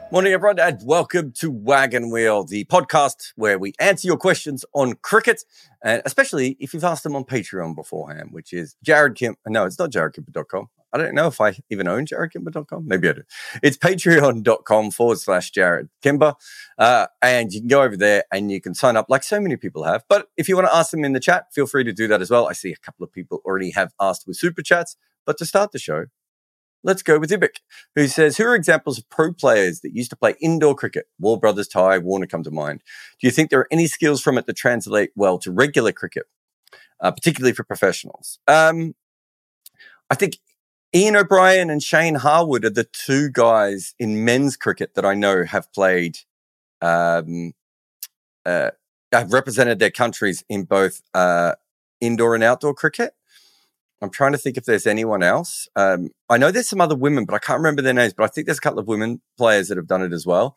Morning, everyone, and welcome to Wagon Wheel, the podcast where we answer your questions on cricket, and especially if you've asked them on Patreon beforehand, which is Jared Kim. No, it's not jaredkimber.com. I don't know if I even own jaredkimber.com. Maybe I do. It's patreon.com/Jared Kimber. And you can go over there and you can sign up like so many people have. But if you want to ask them in the chat, feel free to do that as well. I see a couple of people already have asked with super chats. But to start the show, let's go with Ibik, who says, who are examples of pro players that used to play indoor cricket? War Brothers, Ty, Warner come to mind. Do you think there are any skills from it that translate well to regular cricket, particularly for professionals? I think Ian O'Brien and Shane Harwood are the two guys in men's cricket that I know have played, have represented their countries in both indoor and outdoor cricket. I'm trying to think if there's anyone else. I know there's some other women, but I can't remember their names. But I think there's a couple of women players that have done it as well.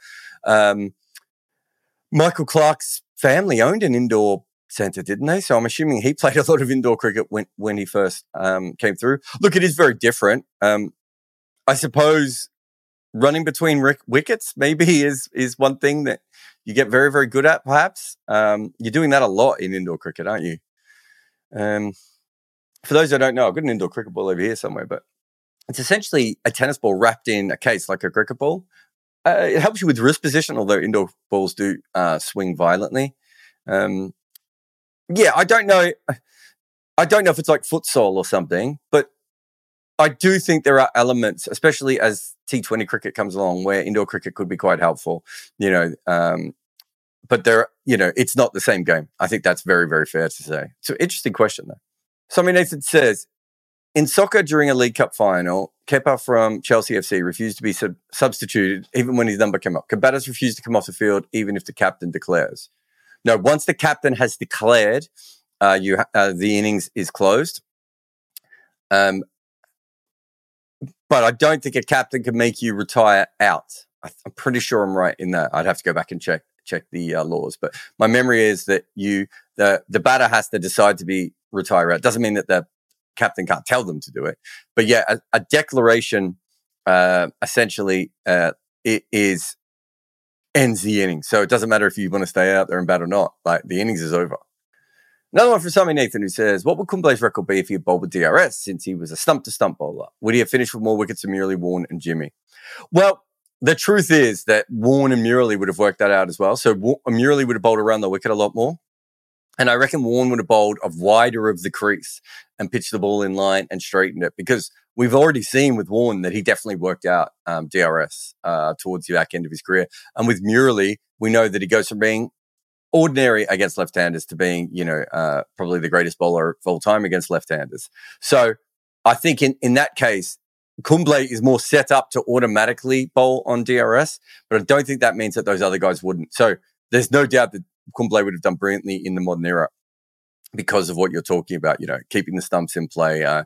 Michael Clark's family owned an indoor centre, didn't they? So I'm assuming he played a lot of indoor cricket when he first came through. Look, it is very different. I suppose running between wickets maybe is one thing that you get very, very good at, perhaps. You're doing that a lot in indoor cricket, aren't you? For those who don't know, I've got an indoor cricket ball over here somewhere, but it's essentially a tennis ball wrapped in a case like a cricket ball. It helps you with wrist position, although indoor balls do swing violently. I don't know. I don't know if it's like futsal or something, but I do think there are elements, especially as T20 cricket comes along, where indoor cricket could be quite helpful. But it's not the same game. I think that's very, very fair to say. It's an interesting question, though. Somebody Nathan says, in soccer during a League Cup final, Kepa from Chelsea FC refused to be substituted even when his number came up. Can batters refuse to come off the field even if the captain declares? No, once the captain has declared, the innings is closed. But I don't think a captain can make you retire out. I'm pretty sure I'm right in that. I'd have to go back and check the laws. But my memory is that the batter has to decide to be retire out. Doesn't mean that the captain can't tell them to do it. But yeah, a declaration essentially it ends the innings. So it doesn't matter if you want to stay out there and bat or not. Like, the innings is over. Another one from Sammy Nathan, who says, what would Kumble's record be if he had bowled with DRS, since he was a stump-to-stump bowler? Would he have finished with more wickets than Murali, Warne and Jimmy? Well, the truth is that Warne and Murali would have worked that out as well. So Murali would have bowled around the wicket a lot more. And I reckon Warne would have bowled of wider of the crease and pitched the ball in line and straightened it, because we've already seen with Warne that he definitely worked out DRS towards the back end of his career. And with Murali, we know that he goes from being ordinary against left-handers to being, probably the greatest bowler of all time against left-handers. So I think in that case, Kumble is more set up to automatically bowl on DRS, but I don't think that means that those other guys wouldn't. So there's no doubt that Kumble would have done brilliantly in the modern era because of what you're talking about, keeping the stumps in play. I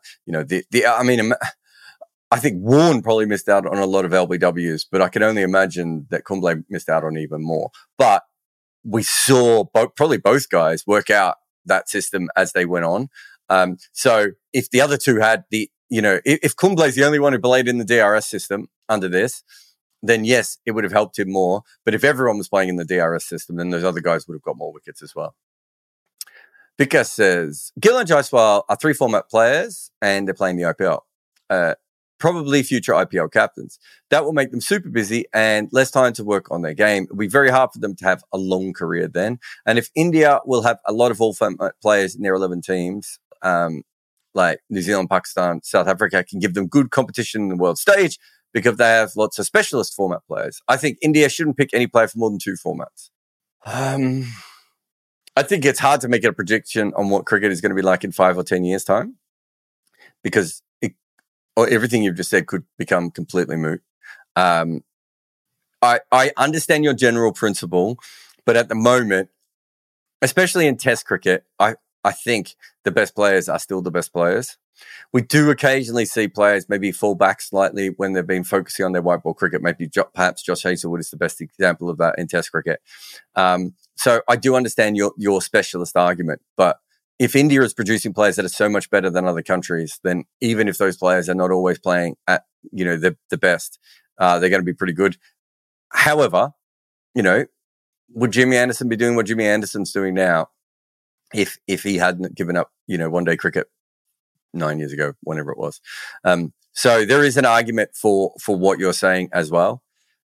think Warne probably missed out on a lot of LBWs, but I can only imagine that Kumble missed out on even more. But we saw probably both guys work out that system as they went on. So if the other two had if Kumble is the only one who played in the DRS system under this, then yes, it would have helped him more. But if everyone was playing in the DRS system, then those other guys would have got more wickets as well. Vika says, Gill and Jaiswal are 3 format players and they're playing the IPL. Probably future IPL captains. That will make them super busy and less time to work on their game. It'll be very hard for them to have a long career then. And if India will have a lot of all format players in their 11 teams, like New Zealand, Pakistan, South Africa, can give them good competition in the world stage, because they have lots of specialist format players. I think India shouldn't pick any player for more than 2 formats. I think it's hard to make a prediction on what cricket is going to be like in 5 or 10 years' time, because everything you've just said could become completely moot. I understand your general principle, but at the moment, especially in Test cricket, I think the best players are still the best players. We do occasionally see players maybe fall back slightly when they've been focusing on their white ball cricket. Maybe perhaps Josh Hazlewood is the best example of that in Test cricket. So I do understand your specialist argument, but if India is producing players that are so much better than other countries, then even if those players are not always playing at the best, they're going to be pretty good. However, would Jimmy Anderson be doing what Jimmy Anderson's doing now if he hadn't given up, one-day cricket 9 years ago, whenever it was? So there is an argument for what you're saying as well.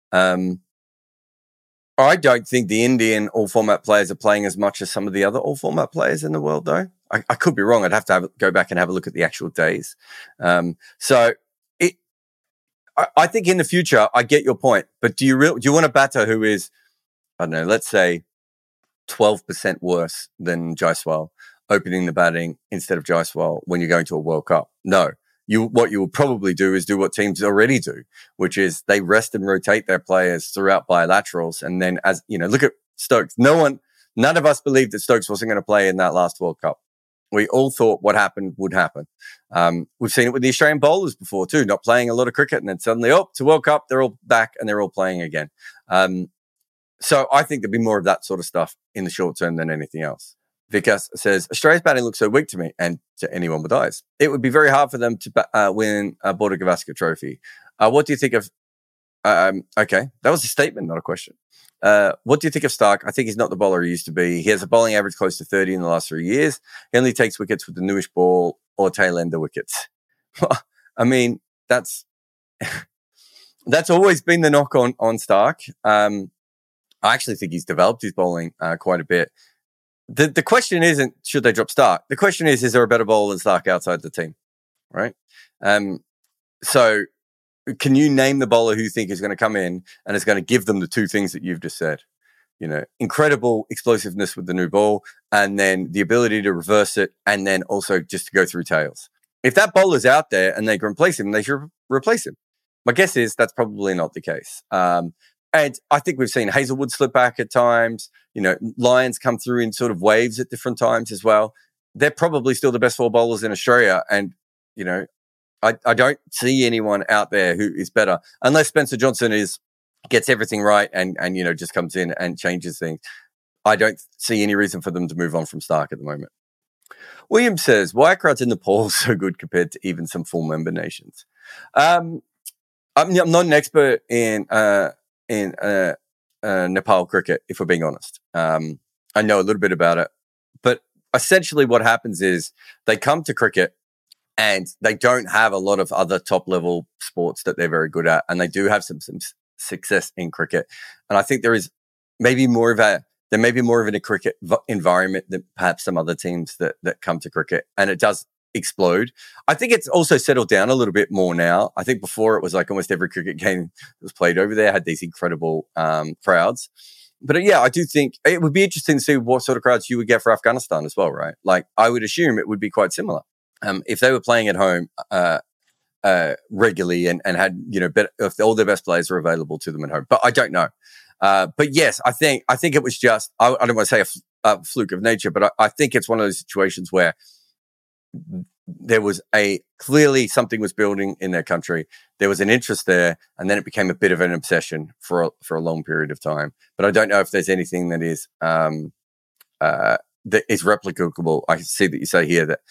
I don't think the Indian all-format players are playing as much as some of the other all-format players in the world, though. I could be wrong. I'd have to go back and have a look at the actual days. I think in the future, I get your point. But do you want a batter who is, I don't know, let's say 12% worse than Jaiswal opening the batting instead of Jaiswal when you're going to a World Cup? No. What you will probably do is do what teams already do, which is they rest and rotate their players throughout bilaterals. And then look at Stokes. None of us believed that Stokes wasn't going to play in that last World Cup. We all thought what happened would happen. We've seen it with the Australian bowlers before too, not playing a lot of cricket. And then suddenly, to World Cup, they're all back and they're all playing again. So I think there'll be more of that sort of stuff in the short term than anything else. Vikas says, Australia's batting looks so weak to me and to anyone with eyes. It would be very hard for them to win a Border Gavaskar trophy. What do you think of... okay, that was a statement, not a question. What do you think of Stark? I think he's not the bowler he used to be. He has a bowling average close to 30 in the last 3 years. He only takes wickets with the newish ball or tail-ender wickets. I mean, that's always been the knock on Stark. I actually think he's developed his bowling quite a bit. The question isn't, should they drop Stark? The question is there a better bowler than Stark outside the team? Right? So can you name the bowler who you think is going to come in and is going to give them the two things that you've just said? Incredible explosiveness with the new ball and then the ability to reverse it and then also just to go through tails. If that bowler's out there and they can replace him, they should replace him. My guess is that's probably not the case. And I think we've seen Hazelwood slip back at times. Lyons come through in sort of waves at different times as well. They're probably still the best four bowlers in Australia. And, I don't see anyone out there who is better unless Spencer Johnson gets everything right and just comes in and changes things. I don't see any reason for them to move on from Stark at the moment. William says, why are crowds in Nepal so good compared to even some full member nations? I'm not an expert in Nepal cricket, if we're being honest. I know a little bit about it, but essentially what happens is they come to cricket and they don't have a lot of other top level sports that they're very good at. And they do have some success in cricket. And I think there may be more of a cricket environment than perhaps some other teams that come to cricket, and it does explode. I think it's also settled down a little bit more now. I think before it was like almost every cricket game that was played over there had these incredible crowds. But I do think it would be interesting to see what sort of crowds you would get for Afghanistan as well, right? Like I would assume it would be quite similar. If they were playing at home regularly and had, if all their best players were available to them at home. But I don't know. But yes, I think it was just, I don't want to say a fluke of nature, but I think it's one of those situations where there was clearly something was building in their country. There was an interest there, and then it became a bit of an obsession for a long period of time. But I don't know if there's anything that is replicable. I see that you say here that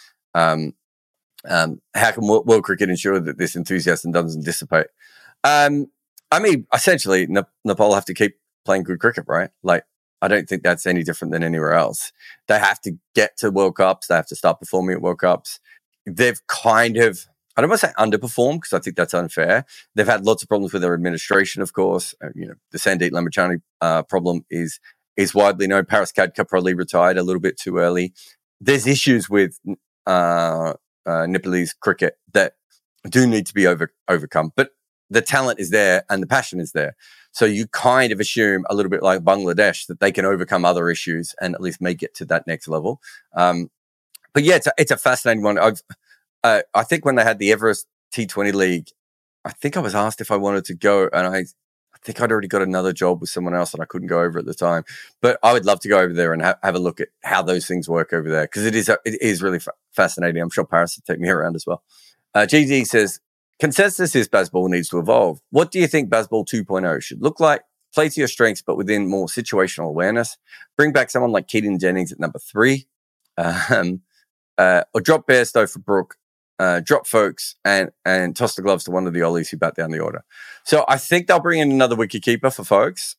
how can world cricket ensure that this enthusiasm doesn't dissipate? Essentially, Nepal have to keep playing good cricket, right? Like, I don't think that's any different than anywhere else. They have to get to World Cups. They have to start performing at World Cups. They've kind of, I don't want to say underperformed because I think that's unfair. They've had lots of problems with their administration, of course. The Sandeep Lamachani problem is widely known. Paras Khadka probably retired a little bit too early. There's issues with Nepalese cricket that do need to be overcome. But the talent is there and the passion is there. So you kind of assume a little bit like Bangladesh that they can overcome other issues and at least make it to that next level. But yeah, it's a fascinating one. I think when they had the Everest T20 League, I think I was asked if I wanted to go, and I think I'd already got another job with someone else and I couldn't go over at the time. But I would love to go over there and have a look at how those things work over there, because it is really fascinating. I'm sure Paris would take me around as well. GD says, consensus is Bazball needs to evolve. What do you think Bazball 2.0 should look like? Play to your strengths, but within more situational awareness. Bring back someone like Keaton Jennings at number 3. Or drop Bairstow for Brook drop folks, and toss the gloves to one of the Ollies who bat down the order. So I think they'll bring in another wicketkeeper for folks.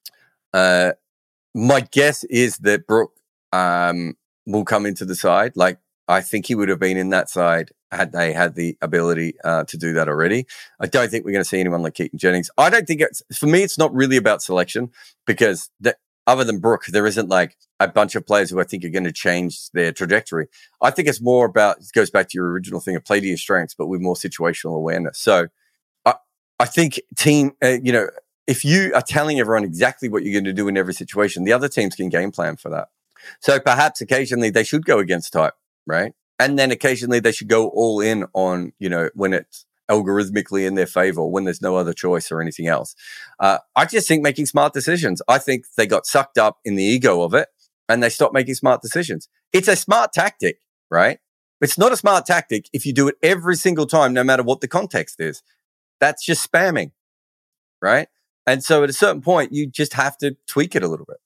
My guess is that Brooke will come into the side. Like, I think he would have been in that side had they had the ability to do that already. I don't think we're going to see anyone like Keaton Jennings. I don't think for me, it's not really about selection, because other than Brooke, there isn't like a bunch of players who I think are going to change their trajectory. I think it's more about, it goes back to your original thing of play to your strengths, but with more situational awareness. So I think if you are telling everyone exactly what you're going to do in every situation, the other teams can game plan for that. So perhaps occasionally they should go against type, right? And then occasionally they should go all in on, when it's algorithmically in their favor, when there's no other choice or anything else. I just think making smart decisions. I think they got sucked up in the ego of it and they stopped making smart decisions. It's a smart tactic, right? It's not a smart tactic if you do it every single time, no matter what the context is. That's just spamming, right? And so at a certain point, you just have to tweak it a little bit.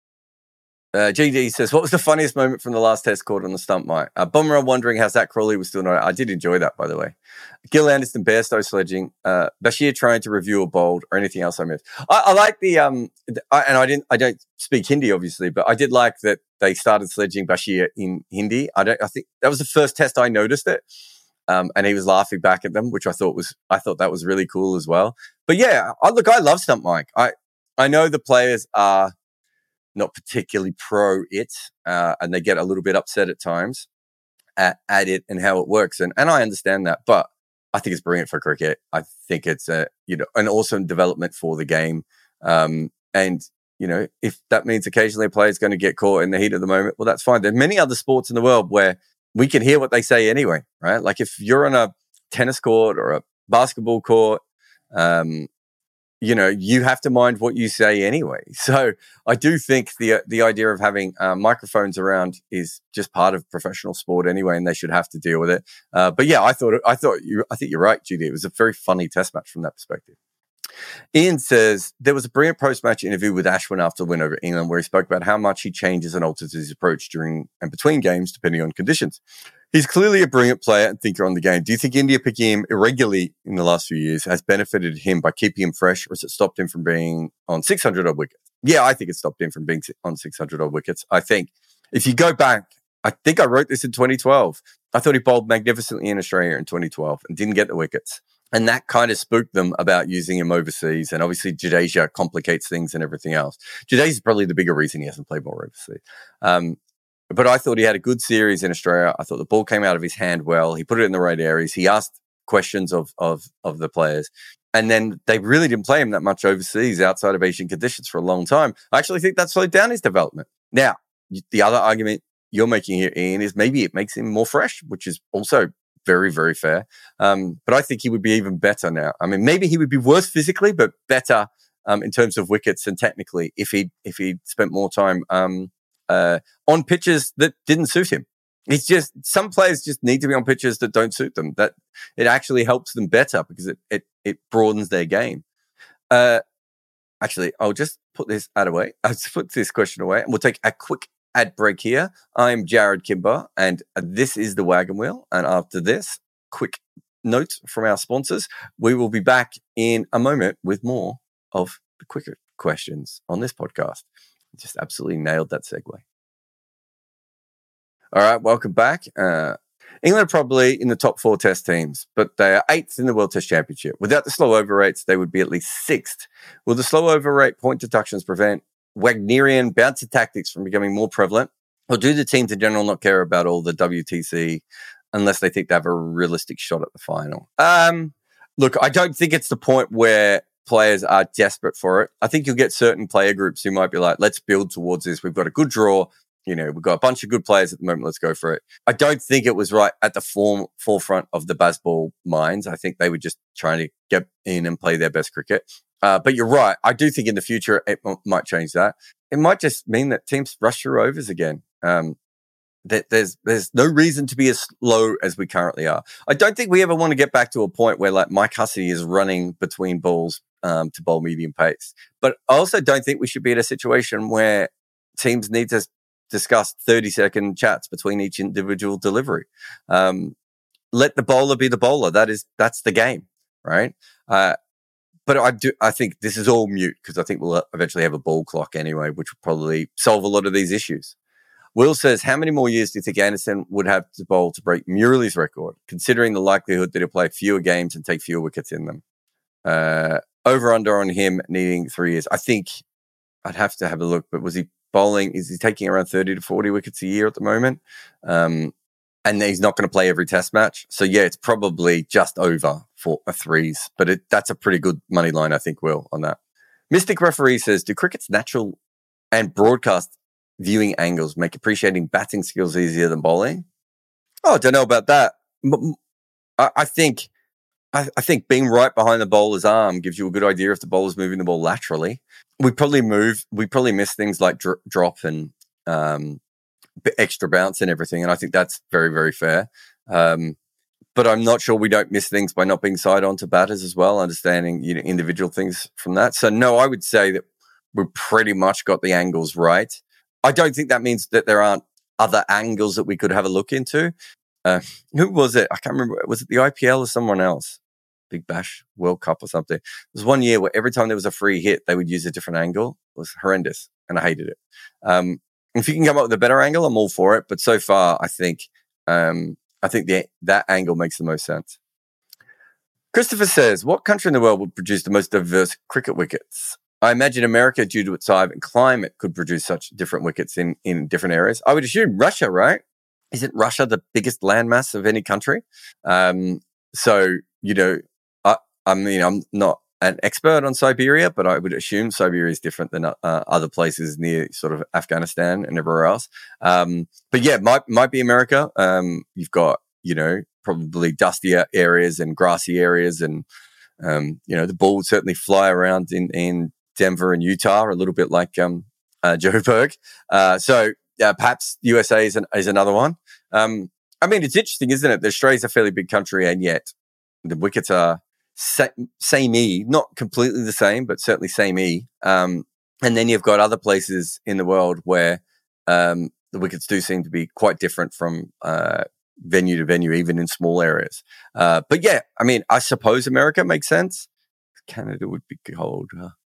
GD says, what was the funniest moment from the last test caught on the stump mic? Bummer wondering how Zach Crawley was still not. I did enjoy that, by the way. Gil Anderson, Bairstow sledging, Bashir trying to review a bowled or anything else I missed. I like the, and I don't speak Hindi, obviously, but I did like that they started sledging Bashir in Hindi. I think that was the first test I noticed it. And he was laughing back at them, which I thought that was really cool as well. But yeah, I love stump mic. I know the players are not particularly pro it, and they get a little bit upset at times at it and how it works. And I understand that, but I think it's brilliant for cricket. I think it's an awesome development for the game. And, if that means occasionally a player is going to get caught in the heat of the moment, well, that's fine. There are many other sports in the world where we can hear what they say anyway, right? Like if you're on a tennis court or a basketball court, you have to mind what you say anyway. So I do think the idea of having microphones around is just part of professional sport anyway, and they should have to deal with it. But yeah, I think you're right, Judy. It was a very funny test match from that perspective. Ian says, there was a brilliant post-match interview with Ashwin after the win over England where he spoke about how much he changes and alters his approach during and between games depending on conditions. He's clearly a brilliant player and thinker on the game. Do you think India picking him irregularly in the last few years has benefited him by keeping him fresh, or has it stopped him from being on 600-odd wickets? Yeah, I think it stopped him from being on 600-odd wickets. I think if you go back, I think I wrote this in 2012. I thought he bowled magnificently in Australia in 2012 and didn't get the wickets. And that kind of spooked them about using him overseas. And obviously, Jadeja complicates things and everything else. Jadeja is probably the bigger reason he hasn't played more overseas. But I thought he had a good series in Australia. I thought the ball came out of his hand well. He put it in the right areas. He asked questions of the players. And then they really didn't play him that much overseas outside of Asian conditions for a long time. I actually think that slowed down his development. Now, the other argument you're making here, Ian, is maybe it makes him more fresh, which is also very, very fair. But I think he would be even better now. I mean, maybe he would be worse physically, but better in terms of wickets and technically if he'd spent more time on pitches that didn't suit him. It's just some players just need to be on pitches that don't suit them. That it actually helps them better because it broadens their game. Actually, I'll just put this away. I'll just put this question away, and we'll take a quick ad break here. I'm Jared Kimber, and this is the Wagon Wheel. And after this, quick note from our sponsors. We will be back in a moment with more of the quicker questions on this podcast. Just absolutely nailed that segue. All right, welcome back. England are probably in the top 4 test teams, but they are 8th in the World Test Championship. Without the slow over rates, they would be at least 6th. Will the slow over rate point deductions prevent Wagnerian bouncer tactics from becoming more prevalent? Or do the teams in general not care about all the WTC unless they think they have a realistic shot at the final? Look, I don't think it's the point where players are desperate for it. I think you'll get certain player groups who might be like, let's build towards this. We've got a good draw. You know, we've got a bunch of good players at the moment. Let's go for it. I don't think it was right at the forefront of the Bazball minds. I think they were just trying to get in and play their best cricket. But you're right. I do think in the future it might change that. It might just mean that teams rush through overs again. That there's no reason to be as slow as we currently are. I don't think we ever want to get back to a point where like Mike Hussey is running between balls to bowl medium pace. But I also don't think we should be in a situation where teams need to discuss 30-second chats between each individual delivery. let the bowler be the bowler. That's the game, right? But I think this is all mute because I think we'll eventually have a ball clock anyway, which will probably solve a lot of these issues. Will says, how many more years do you think Anderson would have to bowl to break Murali's record, considering the likelihood that he'll play fewer games and take fewer wickets in them? Over under on him needing 3 years. I think I'd have to have a look, but was he bowling? Is he taking around 30 to 40 wickets a year at the moment? And he's not going to play every test match. So, yeah, it's probably just over for a threes. But that's a pretty good money line, I think, Will, on that. Mystic Referee says, do cricket's natural and broadcast viewing angles make appreciating batting skills easier than bowling? Oh, I don't know about that. I think being right behind the bowler's arm gives you a good idea if the bowler's moving the ball laterally. We probably miss things like drop and extra bounce and everything. And I think that's very, very fair. But I'm not sure we don't miss things by not being side on to batters as well, understanding individual things from that. So, no, I would say that we pretty much got the angles right. I don't think that means that there aren't other angles that we could have a look into. Who was it? I can't remember. Was it the IPL or someone else? Big Bash World Cup or something. There was one year where every time there was a free hit, they would use a different angle. It was horrendous, and I hated it. If you can come up with a better angle, I'm all for it. But so far, I think that angle makes the most sense. Christopher says, what country in the world would produce the most diverse cricket wickets? I imagine America, due to its size and climate, could produce such different wickets in different areas. I would assume Russia, right? Isn't Russia the biggest landmass of any country? So, I'm not an expert on Siberia, but I would assume Siberia is different than other places near sort of Afghanistan and everywhere else. But yeah, might be America. You've got, probably dustier areas and grassy areas, and the ball would certainly fly around in Denver and Utah, a little bit like Joburg. So perhaps USA is another one. It's interesting, isn't it? Australia's a fairly big country, and yet the wickets are samey, not completely the same, but certainly samey. And then you've got other places in the world where the wickets do seem to be quite different from venue to venue, even in small areas. But yeah, I suppose America makes sense. Canada would be cold.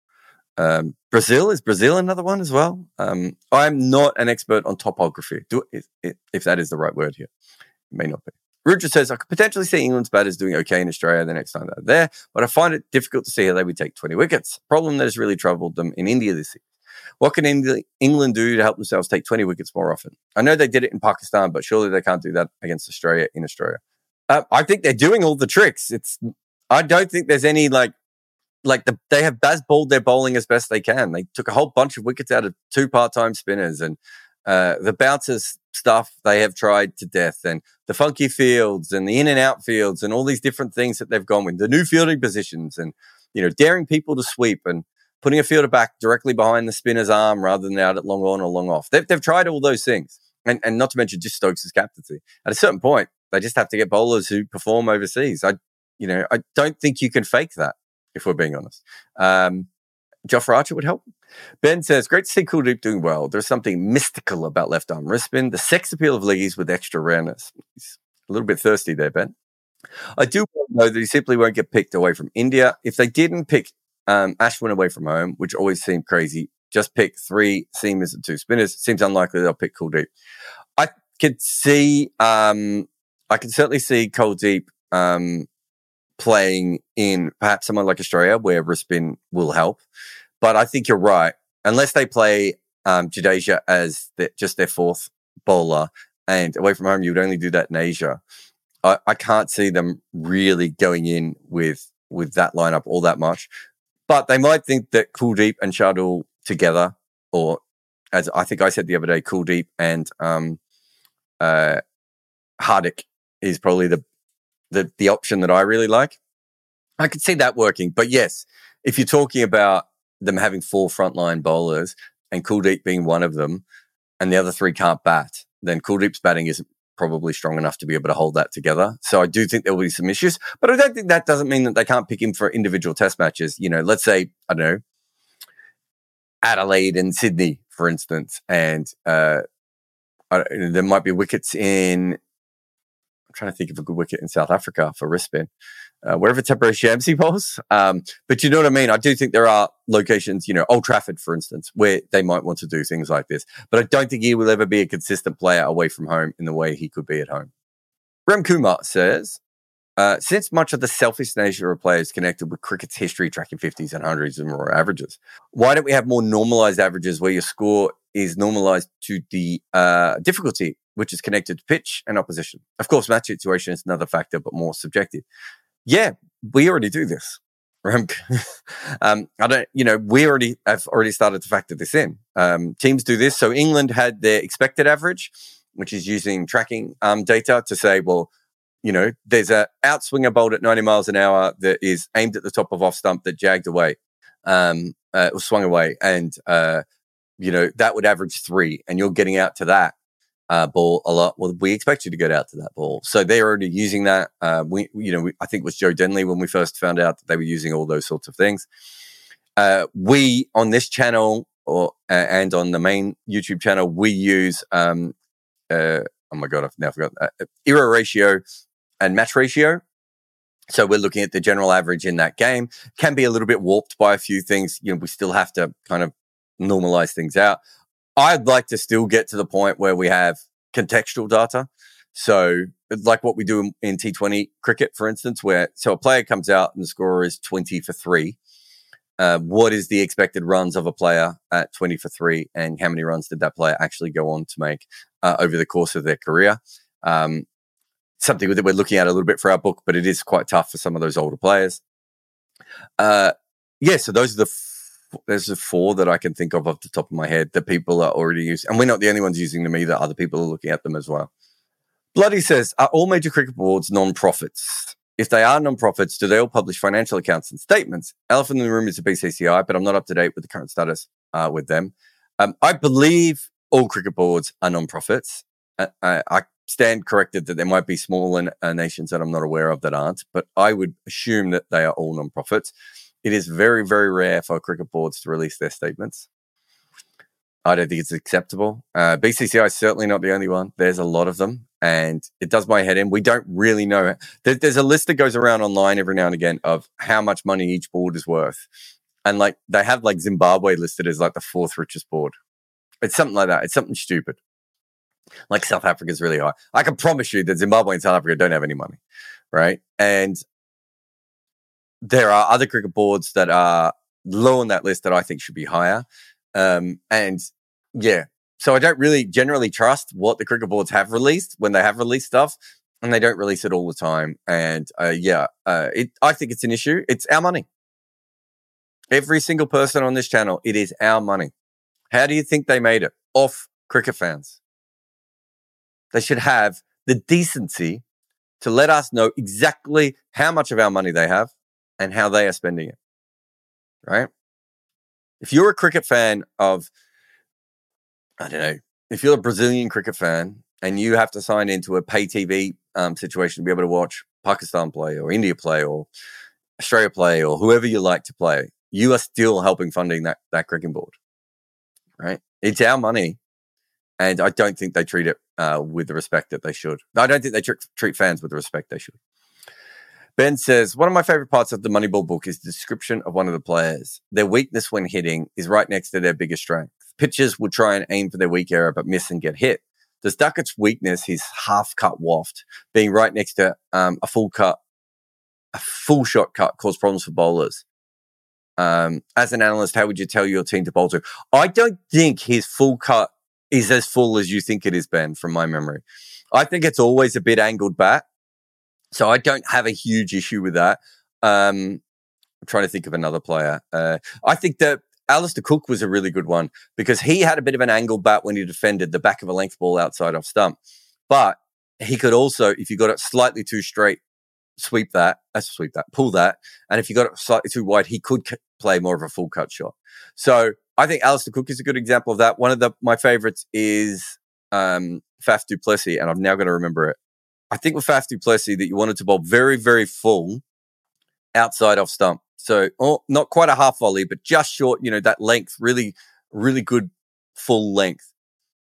Brazil, is Brazil another one as well? I'm not an expert on topography, if that is the right word here. It may not be. Rudra says, I could potentially see England's batters doing okay in Australia the next time they're there, but I find it difficult to see how they would take 20 wickets. Problem that has really troubled them in India this year. What can England do to help themselves take 20 wickets more often? I know they did it in Pakistan, but surely they can't do that against Australia in Australia. I think they're doing all the tricks. I don't think there's any they have bowled their bowling as best they can. They took a whole bunch of wickets out of 2 part-time spinners, and the bouncers stuff they have tried to death, and the funky fields and the in and out fields and all these different things that they've gone with, the new fielding positions, and daring people to sweep and putting a fielder back directly behind the spinner's arm rather than out at long on or long off. They've tried all those things, and not to mention just Stokes' captaincy. At a certain point, they just have to get bowlers who perform overseas. I don't think you can fake that, if we're being honest. Jofra Archer would help. Ben says, great to see Kuldeep doing well. There's something mystical about left arm wrist spin, the sex appeal of leggies with extra rareness. He's a little bit thirsty there, Ben. I do know that he simply won't get picked away from India. If they didn't pick Ashwin away from home, which always seemed crazy, just pick 3 seamers and 2 spinners, it seems unlikely they'll pick Kuldeep. I can certainly see Kuldeep playing in perhaps someone like Australia where wrist spin will help. But I think you're right. Unless they play Jadeja as just their 4th bowler, and away from home, you would only do that in Asia. I can't see them really going in with that lineup all that much. But they might think that Kuldeep and Shardul together, or as I think I said the other day, Kuldeep and Hardik is probably the option that I really like. I could see that working. But yes, if you're talking about them having 4 frontline bowlers and Kuldeep being one of them and the other 3 can't bat, then Kuldeep's batting isn't probably strong enough to be able to hold that together. So I do think there will be some issues, but I don't think that doesn't mean that they can't pick him for individual test matches. Let's say, I don't know, Adelaide and Sydney, for instance, and there might be wickets in trying to think of a good wicket in South Africa for wrist spin. Wherever Tapere Shamsi bowls. But you know what I mean? I do think there are locations, Old Trafford, for instance, where they might want to do things like this. But I don't think he will ever be a consistent player away from home in the way he could be at home. Rem Kumar says, since much of the selfish nature of players connected with cricket's history, tracking 50s and 100s and more averages, why don't we have more normalized averages where your score is normalized to the difficulty, which is connected to pitch and opposition? Of course, match situation is another factor, but more subjective. Yeah, we already do this. We have already started to factor this in. Teams do this. So England had their expected average, which is using tracking data to say, well, there's a outswinger bowled at 90 miles an hour that is aimed at the top of off stump that jagged away, or swung away. And, that would average 3 and you're getting out to that ball a lot. Well, we expect you to get out to that ball. So they're already using that. I think it was Joe Denley when we first found out that they were using all those sorts of things. We on this channel and on the main YouTube channel, we use, oh my God, I've now forgotten era ratio and match ratio. So we're looking at the general average in that game. Can be a little bit warped by a few things. We still have to kind of normalize things out. I'd like to still get to the point where we have contextual data. So like what we do in T20 cricket, for instance, so a player comes out and the score is 20 for 3. What is the expected runs of a player at 20 for 3 and how many runs did that player actually go on to make over the course of their career? Something that we're looking at a little bit for our book, but it is quite tough for some of those older players. So those are there's the 4 that I can think of off the top of my head that people are already using. And we're not the only ones using them either. Other people are looking at them as well. Bloody says, are all major cricket boards non-profits? If they are non-profits, do they all publish financial accounts and statements? Elephant in the room is the BCCI, but I'm not up to date with the current status with them. I believe all cricket boards are non-profits. I stand corrected that there might be small nations that I'm not aware of that aren't, but I would assume that they are all non-profits. It is very, very rare for cricket boards to release their statements. I don't think it's acceptable. BCCI is certainly not the only one. There's a lot of them, and it does my head in. We don't really know. There's a list that goes around online every now and again of how much money each board is worth. And they have Zimbabwe listed as the 4th richest board. It's something like that. It's something stupid. South Africa's really high. I can promise you that Zimbabwe and South Africa don't have any money, right? And there are other cricket boards that are low on that list that I think should be higher. So I don't really generally trust what the cricket boards have released when they have released stuff, and they don't release it all the time. And I think it's an issue. It's our money. Every single person on this channel, it is our money. How do you think they made it? Off cricket fans. They should have the decency to let us know exactly how much of our money they have and how they are spending it, right? If you're a cricket fan if you're a Brazilian cricket fan and you have to sign into a pay TV situation to be able to watch Pakistan play or India play or Australia play or whoever you like to play, you are still helping funding that cricket board, right? It's our money, and I don't think they treat it with the respect that they should. I don't think they treat fans with the respect they should. Ben says, one of my favorite parts of the Moneyball book is the description of one of the players. Their weakness when hitting is right next to their biggest strength. Pitchers will try and aim for their weak area but miss and get hit. Does Duckett's weakness, his half-cut waft, being right next to a full shot cut, cause problems for bowlers? As an analyst, how would you tell your team to bowl to? I don't think his full cut is as full as you think it is, Ben, from my memory. I think it's always a bit angled back. So I don't have a huge issue with that. I'm trying to think of another player. I think that Alistair Cook was a really good one because he had a bit of an angled bat when he defended the back of a length ball outside off stump. But he could also, if you got it slightly too straight, pull that. And if you got it slightly too wide, he could play more of a full cut shot. So I think Alistair Cook is a good example of that. One of my favorites is Faf du Plessis, and I've now got to remember it. I think with Faf du Plessis that you wanted to bowl very, very full outside off stump. So not quite a half volley, but just short, that length, really, really good full length.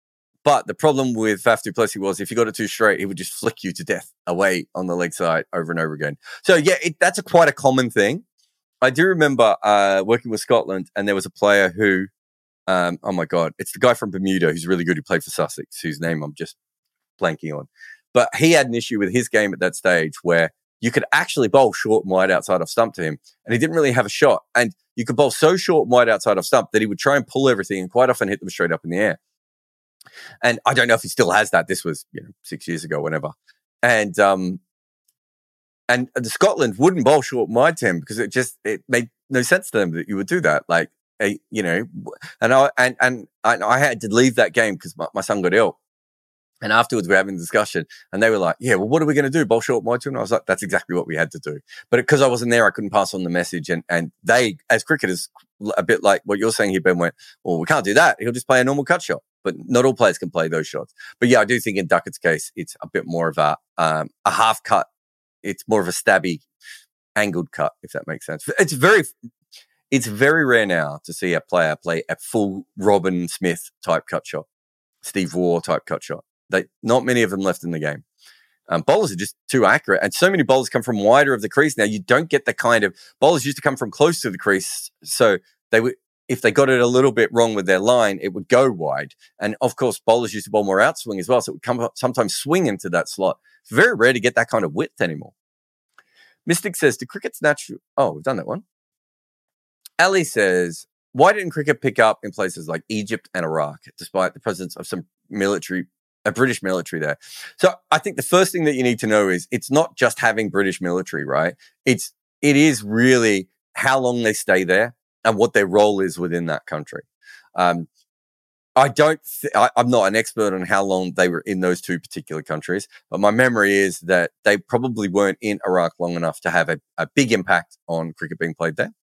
But the problem with Faf du Plessis was if you got it too straight, he would just flick you to death away on the leg side over and over again. So yeah, that's quite a common thing. I do remember working with Scotland, and there was a player who, oh my God, it's the guy from Bermuda who's really good, who played for Sussex, whose name I'm just blanking on. But he had an issue with his game at that stage where you could actually bowl short and wide outside off stump to him, and he didn't really have a shot. And you could bowl so short and wide outside off stump that he would try and pull everything and quite often hit them straight up in the air. And I don't know if he still has that. This was 6 years ago, whenever. And the Scotland wouldn't bowl short and wide to him because it made no sense to them that you would do that. Like, and I had to leave that game because my son got ill. And afterwards, we're having a discussion, and they were like, yeah, well, what are we going to do? Bowl short, wide to him? And I was like, that's exactly what we had to do. But because I wasn't there, I couldn't pass on the message. And they, as cricketers, a bit like what you're saying here, Ben, went, well, we can't do that. He'll just play a normal cut shot. But not all players can play those shots. But yeah, I do think in Duckett's case, it's a bit more of a half cut. It's more of a stabby, angled cut, if that makes sense. It's very rare now to see a player play a full Robin Smith type cut shot, Steve Waugh type cut shot. Not many of them left in the game. Bowlers are just too accurate, and so many bowlers come from wider of the crease now. You don't get the kind of bowlers used to come from close to the crease, so they would, if they got it a little bit wrong with their line, it would go wide. And of course, bowlers used to bowl more outswing as well, so it would come up, sometimes swing into that slot. It's very rare to get that kind of width anymore. Mystic says, "Do cricket's natural?" Oh, we've done that one. Ali says, "Why didn't cricket pick up in places like Egypt and Iraq, despite the presence of some a British military there?" So I think the first thing that you need to know is it's not just having British military, right? It is really how long they stay there and what their role is within that country. I'm not an expert on how long they were in those two particular countries, but my memory is that they probably weren't in Iraq long enough to have a big impact on cricket being played there.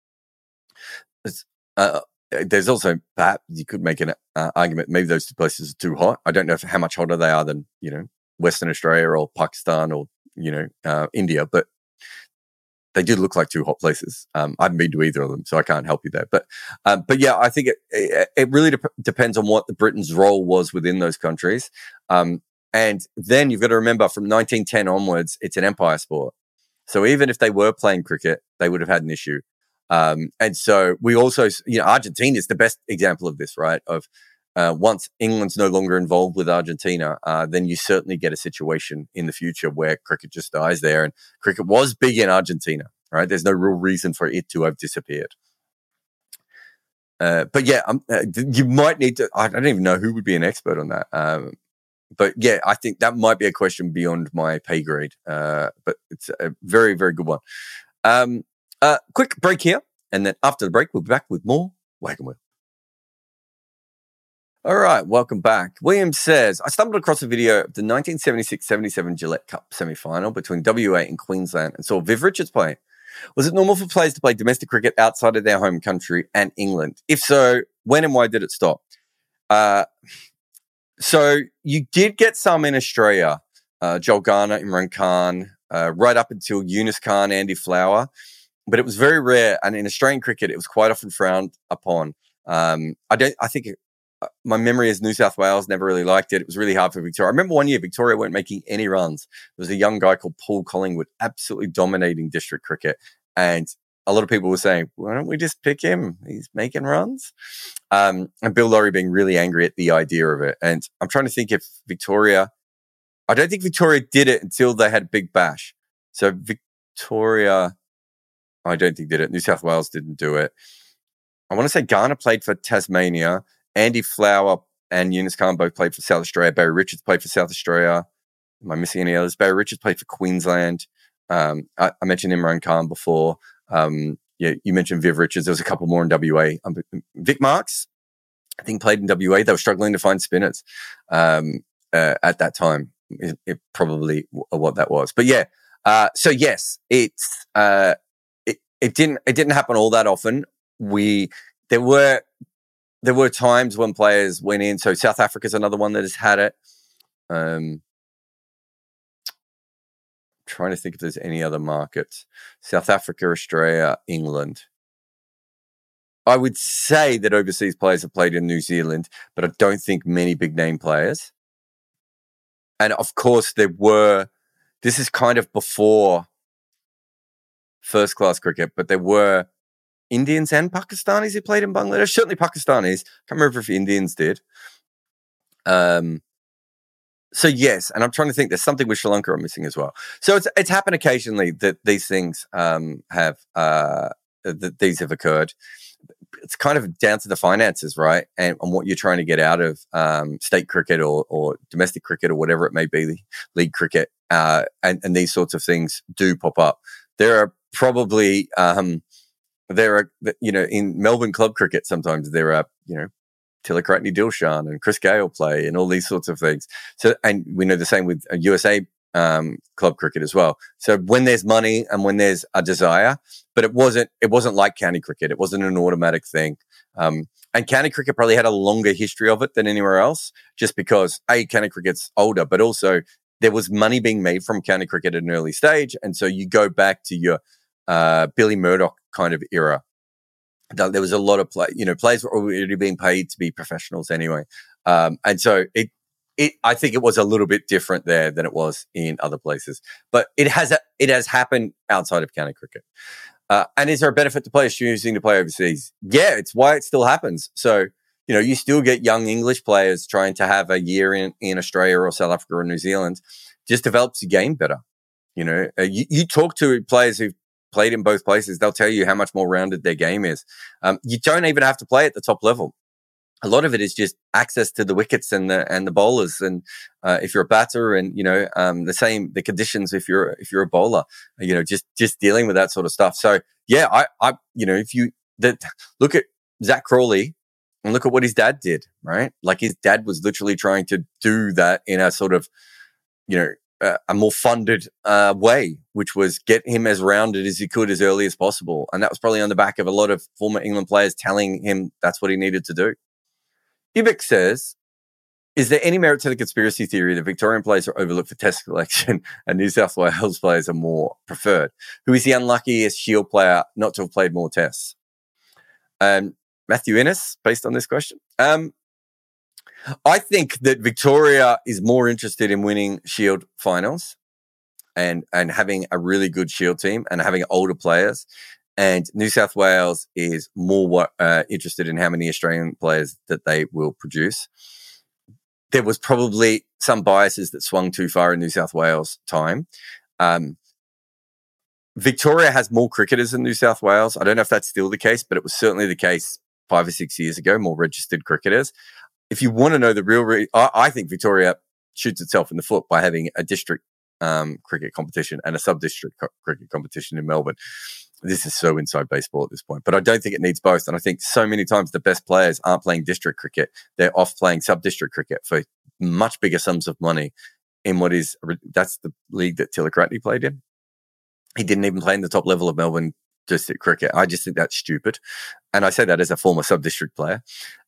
There's also, perhaps you could make an argument, maybe those two places are too hot. I don't know how much hotter they are than, Western Australia or Pakistan or, India, but they do look like two hot places. I haven't been to either of them, so I can't help you there. But yeah, I think it really depends on what the Britain's role was within those countries. And then you've got to remember from 1910 onwards, it's an empire sport. So even if they were playing cricket, they would have had an issue. And so we also, Argentina is the best example of this, right? Of once England's no longer involved with Argentina, then you certainly get a situation in the future where cricket just dies there. And cricket was big in Argentina, right? There's no real reason for it to have disappeared. But yeah, you might need to, I don't even know who would be an expert on that. But yeah, I think that might be a question beyond my pay grade. But it's a very, very good one. Quick break here, and then after the break, we'll be back with more Wagon Wheel. All right, welcome back. William says, I stumbled across a video of the 1976-77 Gillette Cup semi-final between WA and Queensland and saw Viv Richards play. Was it normal for players to play domestic cricket outside of their home country and England? If so, when and why did it stop? So you did get some in Australia, Joel Garner, Imran Khan, right up until Yunus Khan, Andy Flower. But it was very rare, and in Australian cricket, it was quite often frowned upon. My memory is New South Wales never really liked it. It was really hard for Victoria. I remember one year Victoria weren't making any runs. There was a young guy called Paul Collingwood, absolutely dominating district cricket, and a lot of people were saying, "Why don't we just pick him? He's making runs." And Bill Laurie being really angry at the idea of it. And I'm trying to think if Victoria. I don't think Victoria did it until they had Big Bash. So Victoria, I don't think did it. New South Wales didn't do it. I want to say Garner played for Tasmania. Andy Flower and Yunus Khan both played for South Australia. Barry Richards played for South Australia. Am I missing any others? Barry Richards played for Queensland. I mentioned Imran Khan before. Yeah, you mentioned Viv Richards. There was a couple more in WA. Vic Marks, I think, played in WA. They were struggling to find spinners at that time. It probably what that was. But yeah, so yes, it didn't happen all that often. There were times when players went in. So South Africa's another one that has had it. Trying to think if there's any other markets. South Africa, Australia, England. I would say that overseas players have played in New Zealand, but I don't think many big name players. And of course, this is kind of before first class cricket, but there were Indians and Pakistanis who played in Bangladesh. Certainly Pakistanis. Can't remember if Indians did. So yes, and I'm trying to think. There's something with Sri Lanka I'm missing as well. So it's happened occasionally that these things have occurred. It's kind of down to the finances, right, and what you're trying to get out of state cricket or domestic cricket or whatever it may be, league cricket, and these sorts of things do pop up. There are probably in Melbourne club cricket sometimes there are Tilakratne Dilshan and Chris Gale play and all these sorts of things. So, and we know the same with USA club cricket as well. So when there's money and when there's a desire, but it wasn't like county cricket. It wasn't an automatic thing. And county cricket probably had a longer history of it than anywhere else, just because county cricket's older, but also there was money being made from county cricket at an early stage. And so you go back to your Billy Murdoch kind of era. There was a lot of players were already being paid to be professionals anyway. And so I think it was a little bit different there than it was in other places, but it has happened outside of county cricket. And is there a benefit to players choosing to play overseas? Yeah, it's why it still happens. So, you still get young English players trying to have a year in Australia or South Africa or New Zealand. Just develops the game better. You talk to players who've played in both places, they'll tell you how much more rounded their game is. You don't even have to play at the top level. A lot of it is just access to the wickets and the bowlers, and if you're a batter, and the conditions if you're a bowler, just dealing with that sort of stuff. So yeah, I look at Zach Crawley and look at what his dad did, right? Like his dad was literally trying to do that in a sort of a more funded way, which was get him as rounded as he could as early as possible. And that was probably on the back of a lot of former England players telling him that's what he needed to do. Ibik says, is there any merit to the conspiracy theory that Victorian players are overlooked for test selection and New South Wales players are more preferred? Who is the unluckiest Shield player not to have played more tests? Matthew Innes, based on this question. I think that Victoria is more interested in winning Shield finals and having a really good Shield team and having older players. And New South Wales is more interested in how many Australian players that they will produce. There was probably some biases that swung too far in New South Wales time. Victoria has more cricketers than New South Wales. I don't know if that's still the case, but it was certainly the case 5 or 6 years ago, more registered cricketers. If you want to know the real I think Victoria shoots itself in the foot by having a district cricket competition and a sub-district cricket competition in Melbourne. This is so inside baseball at this point, but I don't think it needs both. And I think so many times the best players aren't playing district cricket. They're off playing sub-district cricket for much bigger sums of money in that's the league that Tilakratne played in. He didn't even play in the top level of Melbourne district cricket. I just think that's stupid. And I say that as a former sub-district player.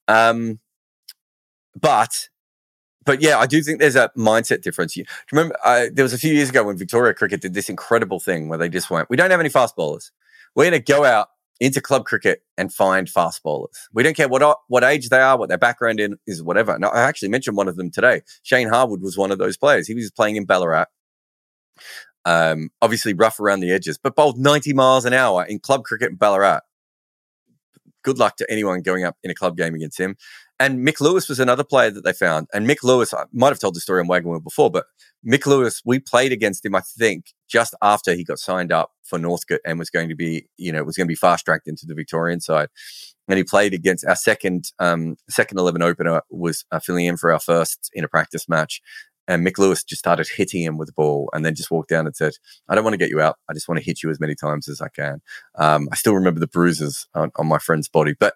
But yeah, I do think there's a mindset difference. You remember, there was a few years ago when Victoria Cricket did this incredible thing where they just went, we don't have any fast bowlers. We're going to go out into club cricket and find fast bowlers. We don't care what age they are, what their background is, whatever. And I actually mentioned one of them today. Shane Harwood was one of those players. He was playing in Ballarat. Obviously rough around the edges, but bowled 90 miles an hour in club cricket in Ballarat. Good luck to anyone going up in a club game against him. And Mick Lewis was another player that they found. And Mick Lewis, I might have told the story on Wagon Wheel before, but Mick Lewis, we played against him, I think, just after he got signed up for Northcote and was going to be fast-tracked into the Victorian side. And he played against our second 11 opener was filling in for our first in a practice match. And Mick Lewis just started hitting him with the ball and then just walked down and said, I don't want to get you out. I just want to hit you as many times as I can. I still remember the bruises on my friend's body. But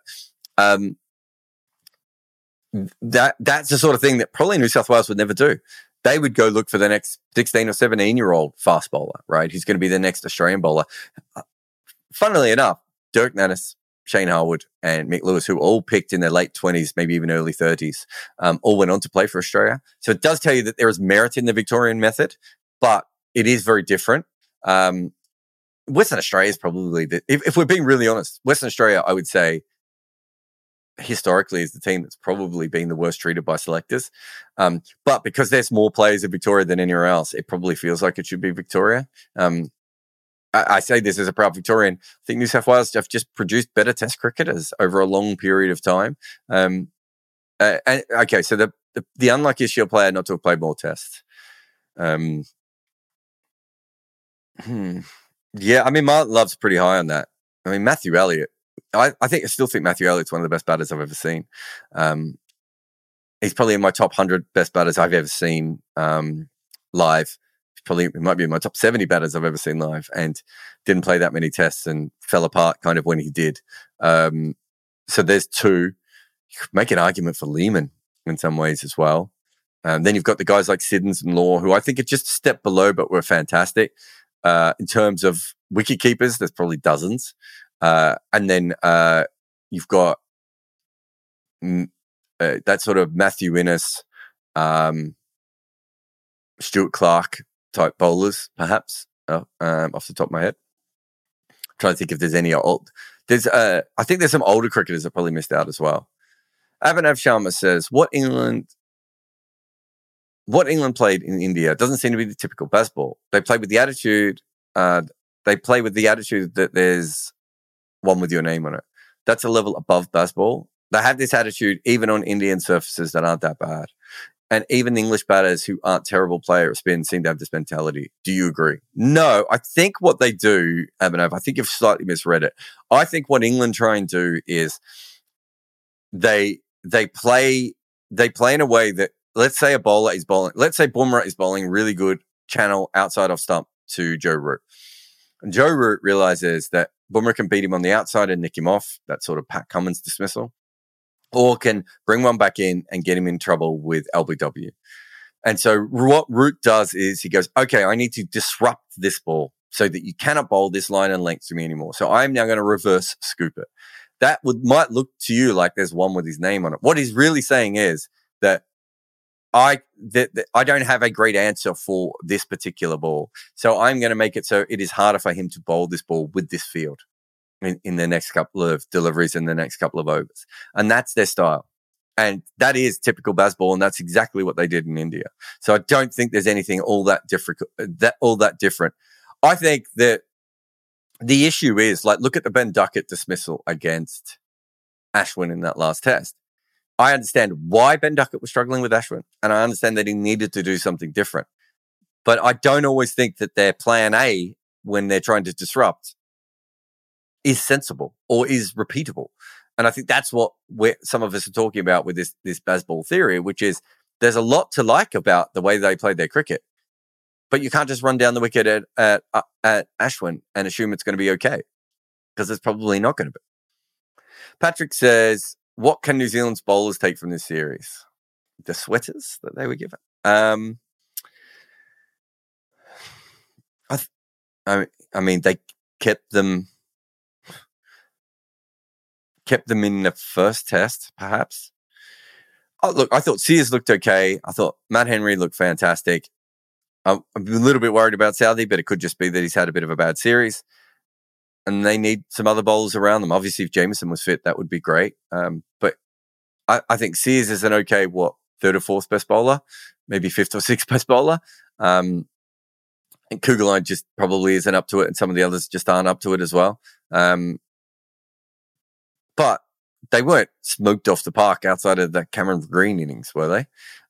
that's the sort of thing that probably New South Wales would never do. They would go look for the next 16 or 17-year-old fast bowler, right? Who's going to be the next Australian bowler. Funnily enough, Dirk Nannes, Shane Harwood and Mick Lewis, who all picked in their late 20s, maybe even early 30s, all went on to play for Australia. So it does tell you that there is merit in the Victorian method, but it is very different. Western Australia is probably, if we're being really honest, Western Australia, I would say, historically is the team that's probably been the worst treated by selectors. But because there's more players in Victoria than anywhere else, it probably feels like it should be Victoria. I say this as a proud Victorian. I think New South Wales have just produced better Test cricketers over a long period of time. Okay, so the unlucky Shield player not to have played more Tests. Yeah, I mean, Martin Love's pretty high on that. I mean, Matthew Elliott. I still think Matthew Elliott's one of the best batters I've ever seen. He's probably in my top 100 best batters I've ever seen live. It might be in my top 70 batters I've ever seen live, and didn't play that many Tests and fell apart kind of when he did. So there's two. You could make an argument for Lehman in some ways as well. Then you've got the guys like Siddons and Law, who I think are just a step below, but were fantastic. In terms of wicket keepers, there's probably dozens. And then you've got that sort of Matthew Innes, Stuart Clark type bowlers, perhaps, off the top of my head. I'm trying to think if there's any old. I think there's some older cricketers that probably missed out as well. Abhinav Sharma says, what England played in India doesn't seem to be the typical baseball. They play with the attitude. That there's one with your name on it. That's a level above baseball. They have this attitude even on Indian surfaces that aren't that bad. And even English batters who aren't terrible player at spin seem to have this mentality. Do you agree? No, I think what they do, Abhinav, I think you've slightly misread it. I think what England try and do is they play in a way that, let's say a bowler is bowling, let's say Bumrah is bowling really good channel outside off stump to Joe Root. And Joe Root realizes that Bumrah can beat him on the outside and nick him off, that sort of Pat Cummins dismissal, or can bring one back in and get him in trouble with LBW. And so what Root does is he goes, okay, I need to disrupt this ball so that you cannot bowl this line and length to me anymore. So I'm now going to reverse scoop it. That might look to you like there's one with his name on it. What he's really saying is that I don't have a great answer for this particular ball. So I'm going to make it so it is harder for him to bowl this ball with this field in the next couple of deliveries in the next couple of overs. And that's their style. And that is typical baseball. And that's exactly what they did in India. So I don't think there's anything all that different. I think that the issue is, like, look at the Ben Duckett dismissal against Ashwin in that last Test. I understand why Ben Duckett was struggling with Ashwin, and I understand that he needed to do something different. But I don't always think that their plan A, when they're trying to disrupt, is sensible or is repeatable. And I think that's what some of us are talking about with this baseball theory, which is there's a lot to like about the way they played their cricket. But you can't just run down the wicket at Ashwin and assume it's going to be okay, because it's probably not going to be. Patrick says, what can New Zealand's bowlers take from this series? The sweaters that they were given. I mean, they kept them in the first Test, perhaps. Oh, look, I thought Sears looked okay. I thought Matt Henry looked fantastic. I'm a little bit worried about Southee, but it could just be that he's had a bit of a bad series. And they need some other bowlers around them. Obviously, if Jameson was fit, that would be great. But I think Sears is an okay, third or fourth best bowler, maybe fifth or sixth best bowler. And Kugelheim just probably isn't up to it, and some of the others just aren't up to it as well. But they weren't smoked off the park outside of the Cameron Green innings, were they?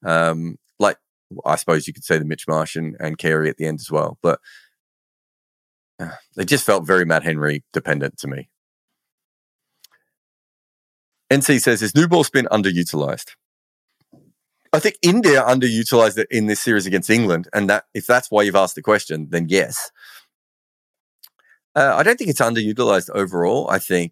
I suppose you could say the Mitch Marsh and Carey at the end as well. But they just felt very Matt Henry dependent to me. NC says, is new ball spin underutilized? I think India underutilized it in this series against England, and that if that's why you've asked the question, then yes. I don't think it's underutilized overall. I think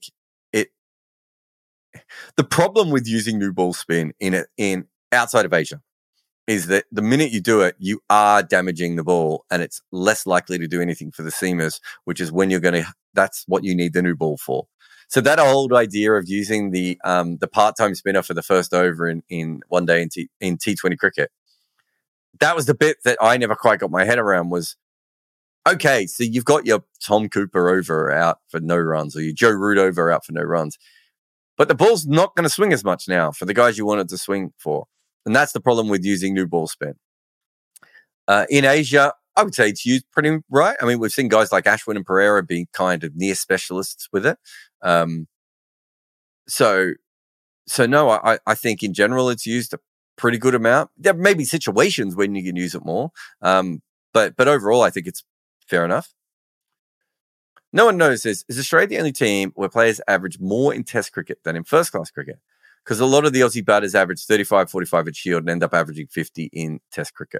the problem with using new ball spin in outside of Asia is that the minute you do it, you are damaging the ball, and it's less likely to do anything for the seamers, which is when that's what you need the new ball for. So that old idea of using the part-time spinner for the first over in one day in T20 cricket, that was the bit that I never quite got my head around. Was, okay, so you've got your Tom Cooper over out for no runs, or your Joe Root over out for no runs. But the ball's not going to swing as much now for the guys you wanted to swing for. And that's the problem with using new ball spin. In Asia, I would say it's used pretty right. I mean, we've seen guys like Ashwin and Pereira be kind of near specialists with it. So no, I think in general it's used a pretty good amount. There may be situations when you can use it more. But overall, I think it's fair enough. No one knows this. Is Australia the only team where players average more in Test cricket than in first-class cricket? Because a lot of the Aussie batters average 35, 45 at Shield and end up averaging 50 in Test cricket.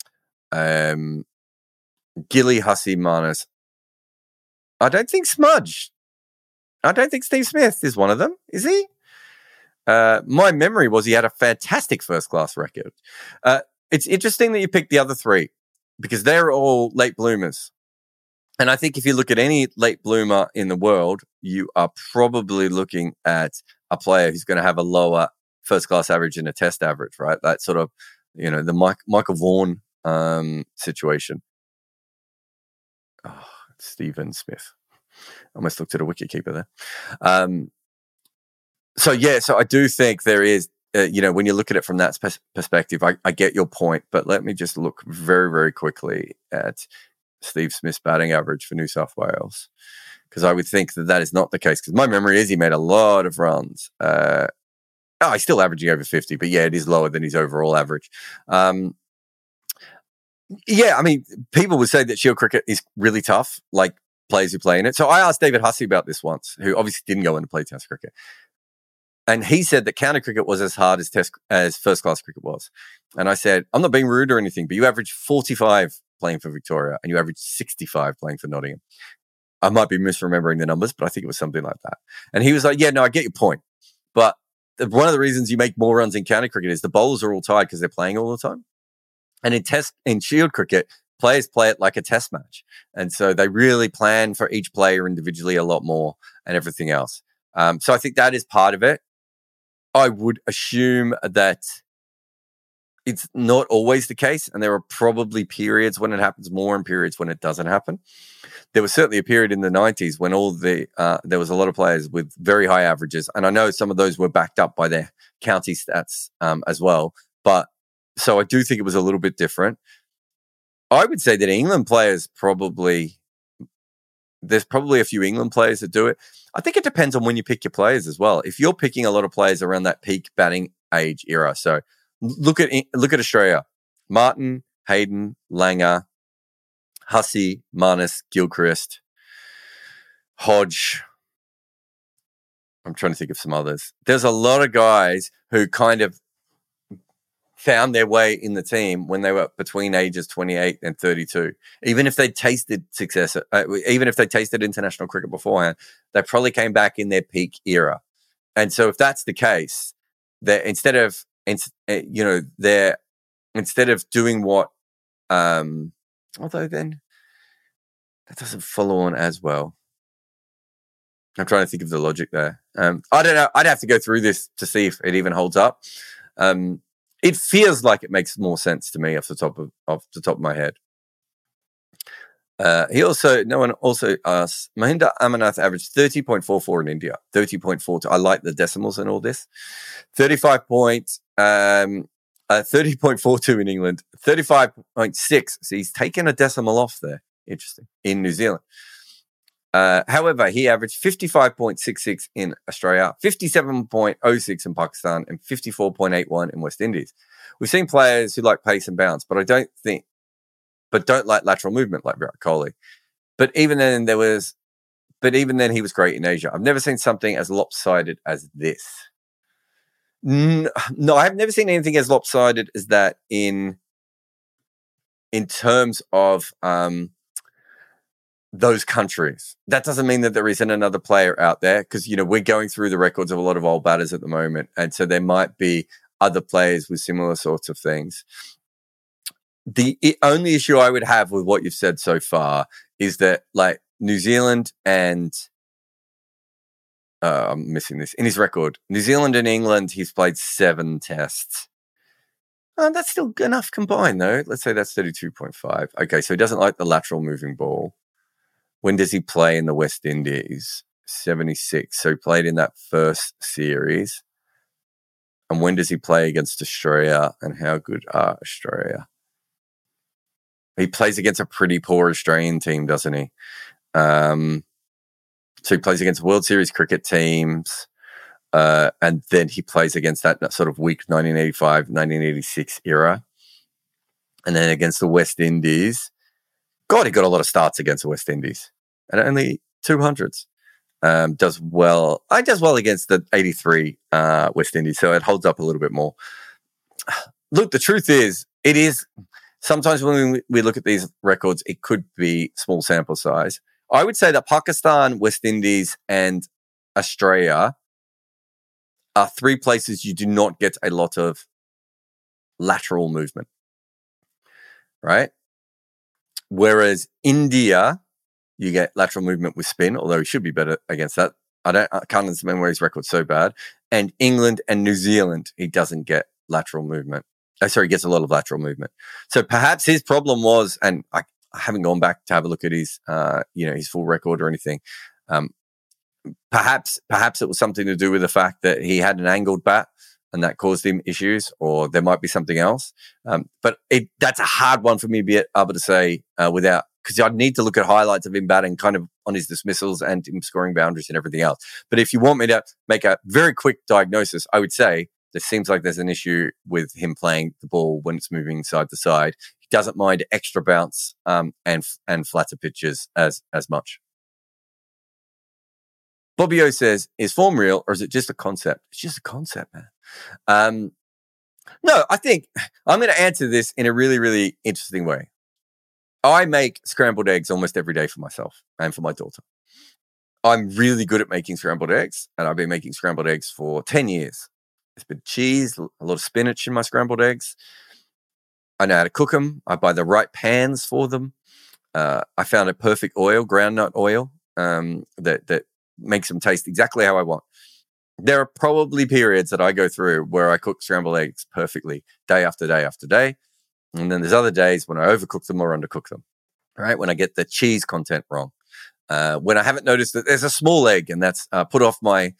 Gilly, Hussey, Marnus. I don't think Smudge. I don't think Steve Smith is one of them. Is he? My memory was he had a fantastic first-class record. It's interesting that you picked the other three because they're all late bloomers. And I think if you look at any late bloomer in the world, you are probably looking at a player who's going to have a lower first-class average and a Test average, right? That sort of, the Michael Vaughan situation. Oh, Stephen Smith. Almost looked at a wicketkeeper there. So I do think there is, when you look at it from that perspective, I get your point, but let me just look very, very quickly at Steve Smith's batting average for New South Wales, because I would think that is not the case, because my memory is he made a lot of runs. He's still averaging over 50, but yeah, it is lower than his overall average. People would say that Shield cricket is really tough, like players who play in it. So I asked David Hussey about this once, who obviously didn't go in to play Test cricket. And he said that county cricket was as hard as first-class cricket was. And I said, I'm not being rude or anything, but you average 45 playing for Victoria and you average 65 playing for Nottingham. I might be misremembering the numbers, but I think it was something like that. And he was like, yeah, no, I get your point. But one of the reasons you make more runs in county cricket is the bowlers are all tired because they're playing all the time. And in Shield cricket, players play it like a test match. And so they really plan for each player individually a lot more and everything else. So I think that is part of it. I would assume that it's not always the case, and there are probably periods when it happens more and periods when it doesn't happen. There was certainly a period in the 90s when there was a lot of players with very high averages, and I know some of those were backed up by their county stats as well. But so I do think it was a little bit different. I would say that England players there's probably a few England players that do it. I think it depends on when you pick your players as well. If you're picking a lot of players around that peak batting age era, so look at Australia: Martin, Hayden, Langer, Hussey, Marnus, Gilchrist, Hodge. I'm trying to think of some others. There's a lot of guys who kind of found their way in the team when they were between ages 28 and 32. Even if they tasted success, even if they tasted international cricket beforehand, they probably came back in their peak era. And so if that's the case, that instead of doing what, although then that doesn't follow on as well. I'm trying to think of the logic there. I don't know. I'd have to go through this to see if it even holds up. It feels like it makes more sense to me off the top of my head. No one also asks, Mahinda Amarnath averaged 30.44 in India, 30.42. I like the decimals and all this. 30.42 in England, 35.6. So he's taken a decimal off there. Interesting. In New Zealand. However, he averaged 55.66 in Australia, 57.06 in Pakistan, and 54.81 in West Indies. We've seen players who like pace and bounce, but don't like lateral movement like Virat Kohli. But even then he was great in Asia. I've never seen something as lopsided as this. No, I've never seen anything as lopsided as that in terms of those countries. That doesn't mean that there isn't another player out there, because we're going through the records of a lot of old batters at the moment, and so there might be other players with similar sorts of things. The only issue I would have with what you've said so far is that, like, New Zealand and I'm missing this in his record. New Zealand and England, he's played 7 tests. That's still enough combined, though. Let's say that's 32.5. Okay, so he doesn't like the lateral moving ball. When does he play in the West Indies? 76. So he played in that first series. And when does he play against Australia? And how good are Australia? He plays against a pretty poor Australian team, doesn't he? So he plays against World Series cricket teams. And then he plays against that sort of weak 1985, 1986 era. And then against the West Indies. God, he got a lot of starts against the West Indies. And only 200s. Does well against the 83 West Indies, so it holds up a little bit more. Look, the truth is, it is sometimes when we look at these records, it could be small sample size. I would say that Pakistan, West Indies, and Australia are three places you do not get a lot of lateral movement, right? Whereas India, you get lateral movement with spin, although he should be better against that. I can't understand why his record's so bad. And England and New Zealand, he doesn't get lateral movement. He gets a lot of lateral movement. So perhaps his problem was, and I haven't gone back to have a look at his, his full record or anything. Perhaps it was something to do with the fact that he had an angled bat and that caused him issues, or there might be something else. But that's a hard one for me to be able to say without, because I'd need to look at highlights of him batting kind of on his dismissals and him scoring boundaries and everything else. But if you want me to make a very quick diagnosis, I would say there seems like there's an issue with him playing the ball when it's moving side to side. He doesn't mind extra bounce and flatter pitches as much. Bobby O says, is form real or is it just a concept? It's just a concept, man. No, I think I'm going to answer this in a really, really interesting way. I make scrambled eggs almost every day for myself and for my daughter. I'm really good at making scrambled eggs, and I've been making scrambled eggs for 10 years. There's been cheese, a lot of spinach in my scrambled eggs. I know how to cook them. I buy the right pans for them. I found a perfect oil, groundnut oil, that makes them taste exactly how I want. There are probably periods that I go through where I cook scrambled eggs perfectly, day after day after day. And then there's other days when I overcook them or undercook them, right? When I get the cheese content wrong. When I haven't noticed that there's a small egg and that's put off my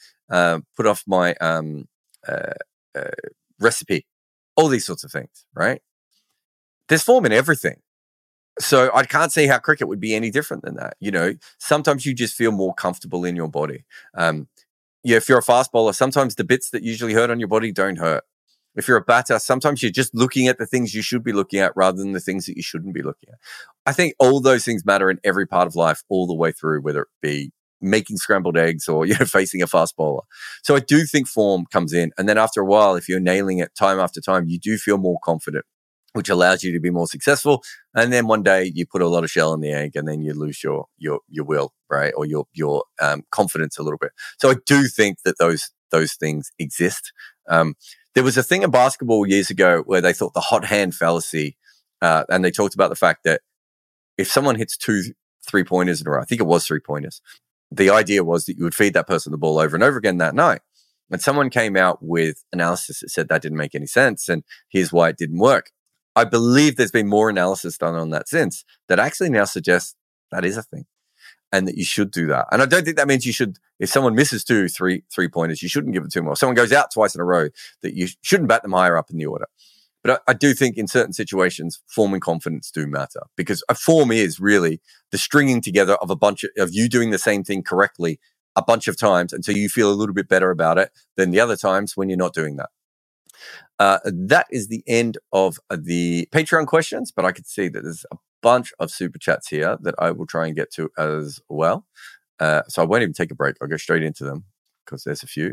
recipe. All these sorts of things, right? There's form in everything. So I can't see how cricket would be any different than that. You know, sometimes you just feel more comfortable in your body. If you're a fast bowler, sometimes the bits that usually hurt on your body don't hurt. If you're a batter, sometimes you're just looking at the things you should be looking at rather than the things that you shouldn't be looking at. I think all those things matter in every part of life all the way through, whether it be making scrambled eggs or, facing a fast bowler. So I do think form comes in. And then after a while, if you're nailing it time after time, you do feel more confident, which allows you to be more successful. And then one day you put a lot of shell in the egg and then you lose your will, right? Or your confidence a little bit. So I do think that those things exist. There was a thing in basketball years ago where they thought the hot hand fallacy, and they talked about the fact that if someone hits 2 3-pointers in a row, I think it was 3-pointers, the idea was that you would feed that person the ball over and over again that night. And someone came out with analysis that said that didn't make any sense, and here's why it didn't work. I believe there's been more analysis done on that since that actually now suggests that is a thing and that you should do that. And I don't think that means you should, if someone misses 2 3-pointers, you shouldn't give it to them. Or if someone goes out twice in a row, that you shouldn't bat them higher up in the order. But I do think in certain situations, form and confidence do matter, because a form is really the stringing together of a bunch of you doing the same thing correctly a bunch of times until you feel a little bit better about it than the other times when you're not doing that. That is the end of the Patreon questions, but I could see that there's a bunch of super chats here that I will try and get to as well. So I won't even take a break. I'll go straight into them because there's a few.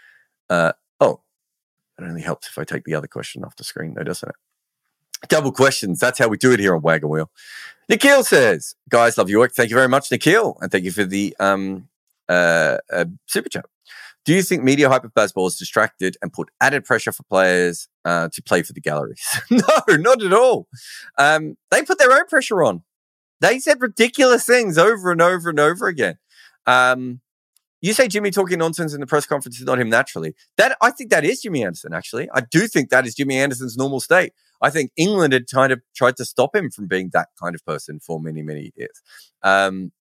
It only helps if I take the other question off the screen though, doesn't it? Double questions. That's how we do it here on Wagon Wheel. Nikhil says, guys, love your work. Thank you very much, Nikhil. And thank you for the super chat. Do you think media hype of baseball is distracted and put added pressure for players to play for the galleries? No, not at all. They put their own pressure on. They said ridiculous things over and over and over again. You say Jimmy talking nonsense in the press conference is not him naturally. I think that is Jimmy Anderson, actually. I do think that is Jimmy Anderson's normal state. I think England had kind of tried to stop him from being that kind of person for many, many years.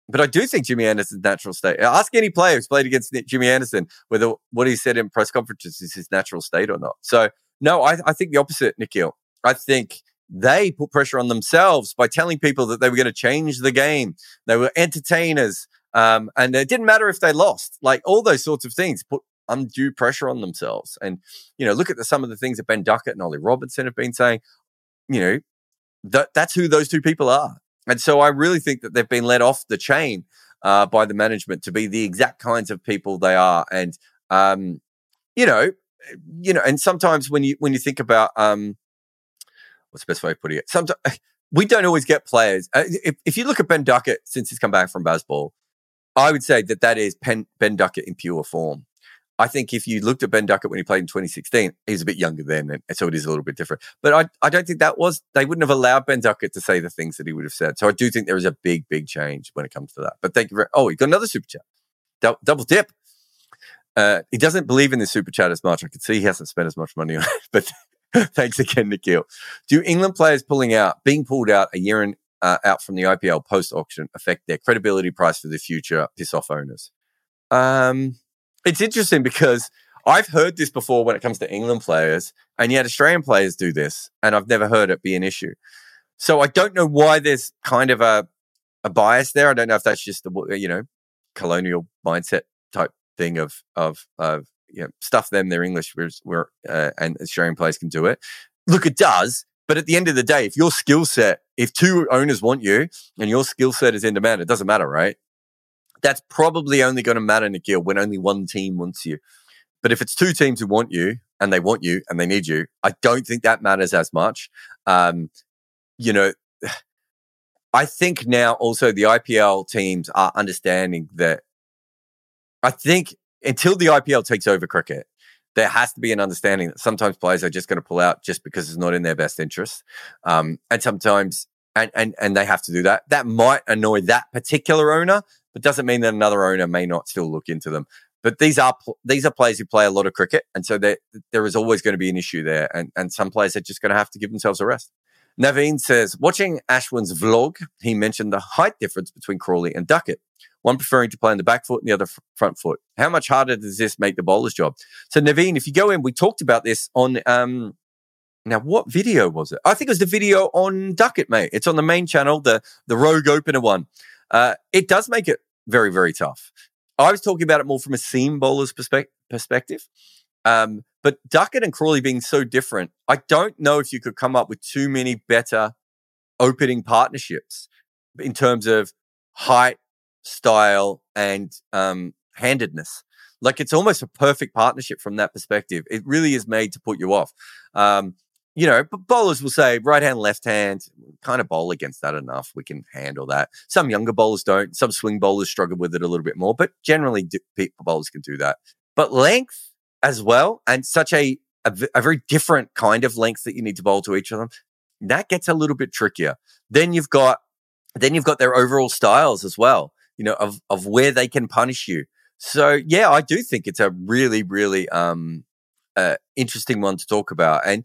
But I do think Jimmy Anderson's natural state. Ask any player who's played against Jimmy Anderson whether what he said in press conferences is his natural state or not. So, no, I think the opposite, Nikhil. I think they put pressure on themselves by telling people that they were going to change the game. They were entertainers. And it didn't matter if they lost. Like, all those sorts of things put undue pressure on themselves. And, look at some of the things that Ben Duckett and Ollie Robinson have been saying. That's who those two people are. And so I really think that they've been let off the chain by the management to be the exact kinds of people they are. And, and sometimes when you think about, what's the best way of putting it? Sometimes we don't always get players. If you look at Ben Duckett since he's come back from Bazball, I would say that is Ben Duckett in pure form. I think if you looked at Ben Duckett when he played in 2016, he was a bit younger then, and so it is a little bit different. But I don't think they wouldn't have allowed Ben Duckett to say the things that he would have said. So I do think there is a big, big change when it comes to that. But thank you he got another super chat. Double dip. He doesn't believe in this super chat as much. I can see he hasn't spent as much money on it. But thanks again, Nikhil. Do England players being pulled out a year out from the IPL post-auction affect their credibility price for the future, piss off owners? It's interesting because I've heard this before when it comes to England players, and yet Australian players do this, and I've never heard it be an issue. So I don't know why there's kind of a bias there. I don't know if that's just the colonial mindset type thing of stuff them, they're English, and Australian players can do it. Look, it does, but at the end of the day, if two owners want you and your skill set is in demand, it doesn't matter, right? That's probably only going to matter, Nikhil, when only one team wants you. But if it's two teams who want you and they need you, I don't think that matters as much. I think now also the IPL teams are understanding that. I think until the IPL takes over cricket, there has to be an understanding that sometimes players are just going to pull out just because it's not in their best interest. And sometimes, and they have to do that. That might annoy that particular owner, but doesn't mean that another owner may not still look into them. But these are players who play a lot of cricket, and so there is always going to be an issue there, and some players are just going to have to give themselves a rest. Naveen says, watching Ashwin's vlog, he mentioned the height difference between Crawley and Duckett, one preferring to play on the back foot and the other front foot. How much harder does this make the bowler's job? So Naveen, if you go in, we talked about this on now, what video was it? I think it was the video on Duckett, mate. It's on the main channel, the Rogue Opener one. It does make it very, very tough. I was talking about it more from a seam bowler's perspective. But Duckett and Crawley being so different, I don't know if you could come up with too many better opening partnerships in terms of height, style, and handedness. Like, it's almost a perfect partnership from that perspective. It really is made to put you off. But bowlers will say right hand, left hand, kind of bowl against that enough. We can handle that. Some younger bowlers don't. Some swing bowlers struggle with it a little bit more, but generally bowlers can do that. But length as well, and such a very different kind of length that you need to bowl to each of them, that gets a little bit trickier. Then you've got their overall styles as well, of where they can punish you. So yeah, I do think it's a really, really interesting one to talk about. And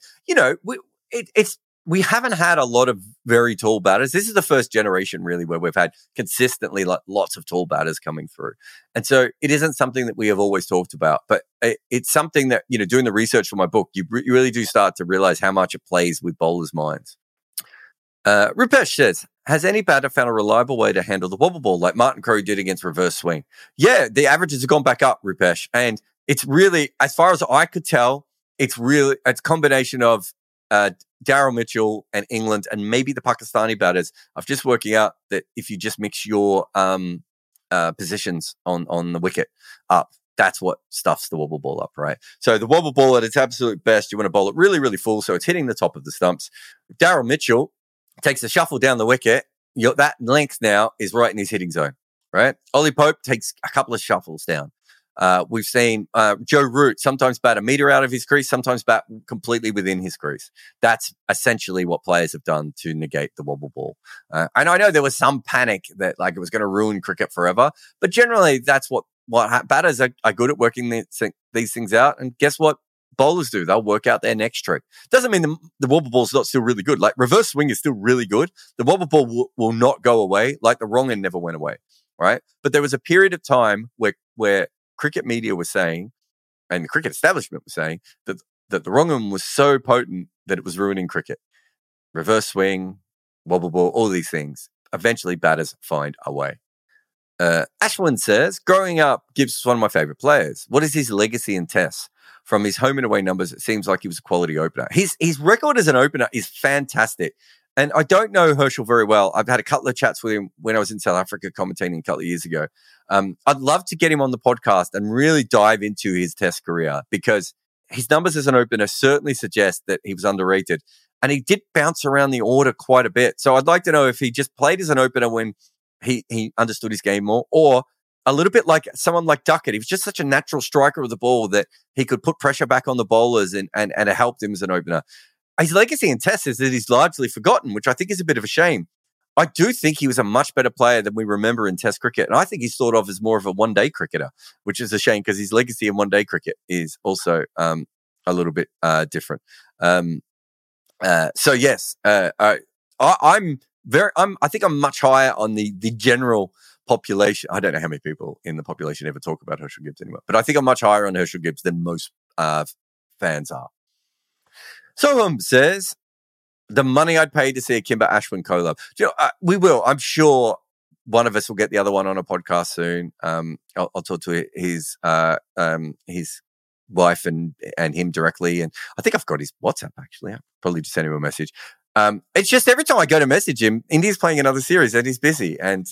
we haven't had a lot of very tall batters. This is the first generation really where we've had consistently lots of tall batters coming through. And so it isn't something that we have always talked about, but it's something that, doing the research for my book, you really do start to realize how much it plays with bowlers' minds. Rupesh says, has any batter found a reliable way to handle the wobble ball like Martin Crowe did against reverse swing? Yeah, the averages have gone back up, Rupesh. And it's really, as far as I could tell, it's a combination of Daryl Mitchell and England and maybe the Pakistani batters of just working out that if you just mix your positions on the wicket up, that's what stuffs the wobble ball up, right? So the wobble ball at its absolute best, you want to bowl it really, really full so it's hitting the top of the stumps. Daryl Mitchell takes a shuffle down the wicket. That length now is right in his hitting zone, right? Ollie Pope takes a couple of shuffles down. We've seen Joe Root sometimes bat a metre out of his crease, sometimes bat completely within his crease. That's essentially what players have done to negate the wobble ball. And I know there was some panic that it was going to ruin cricket forever, but generally that's what batters are good at, working these things out. And guess what? Bowlers do. They'll work out their next trick. Doesn't mean the wobble ball's not still really good. Like, reverse swing is still really good. The wobble ball will not go away. Like the wrong end never went away. right? But there was a period of time where cricket media was saying, and the cricket establishment was saying, that the wrong was so potent that it was ruining cricket. Reverse swing, wobble ball, all these things. Eventually, batters find a way. Ashwin says, growing up, Gibbs was one of my favourite players. What is his legacy in tests? From his home and away numbers, it seems like he was a quality opener. His record as an opener is fantastic. And I don't know Herschel very well. I've had a couple of chats with him when I was in South Africa commentating a couple of years ago. I'd love to get him on the podcast and really dive into his test career, because his numbers as an opener certainly suggest that he was underrated. And he did bounce around the order quite a bit. So I'd like to know if he just played as an opener when he understood his game more, or a little bit like someone like Duckett. He was just such a natural striker of the ball that he could put pressure back on the bowlers and it helped him as an opener. His legacy in tests is that he's largely forgotten, which I think is a bit of a shame. I do think he was a much better player than we remember in test cricket. And I think he's thought of as more of a one-day cricketer, which is a shame because his legacy in one-day cricket is also a little bit different. So yes, I think I'm much higher on the general population. I don't know how many people in the population ever talk about Herschel Gibbs anymore, but I think I'm much higher on Herschel Gibbs than most fans are. Soham says, the money I'd pay to see a Kimber Ashwin collab. You know, we will. I'm sure one of us will get the other one on a podcast soon. I'll talk to his wife and him directly. And I think I've got his WhatsApp, actually. I'll probably just send him a message. It's just every time I go to message him, India's playing another series and he's busy. And,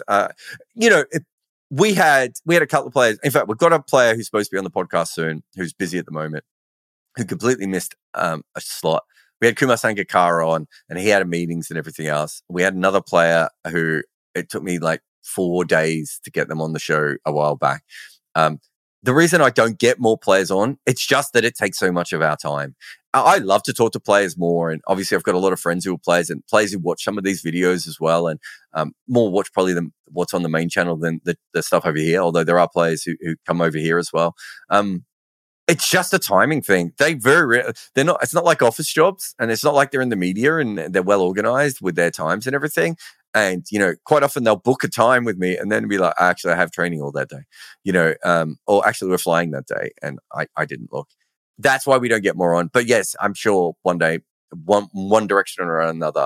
we had a couple of players. In fact, we've got a player who's supposed to be on the podcast soon, who's busy at the moment, who completely missed a slot. We had Kumar Sangakkara on, and he had meetings and everything else. We had another player who it took me like 4 days to get them on the show a while back. The reason I don't get more players on, it's just that it takes so much of our time. I love to talk to players more, and obviously I've got a lot of friends who are players and players who watch some of these videos as well, and more watch probably than what's on the main channel than the stuff over here, although there are players who come over here as well. It's just a timing thing. They're not, it's not like office jobs, and it's not like they're in the media and they're well organized with their times and everything. And, quite often they'll book a time with me and then be like, actually, I have training all that day, or actually we're flying that day and I didn't look. That's why we don't get more on. But yes, I'm sure one day, one direction or another,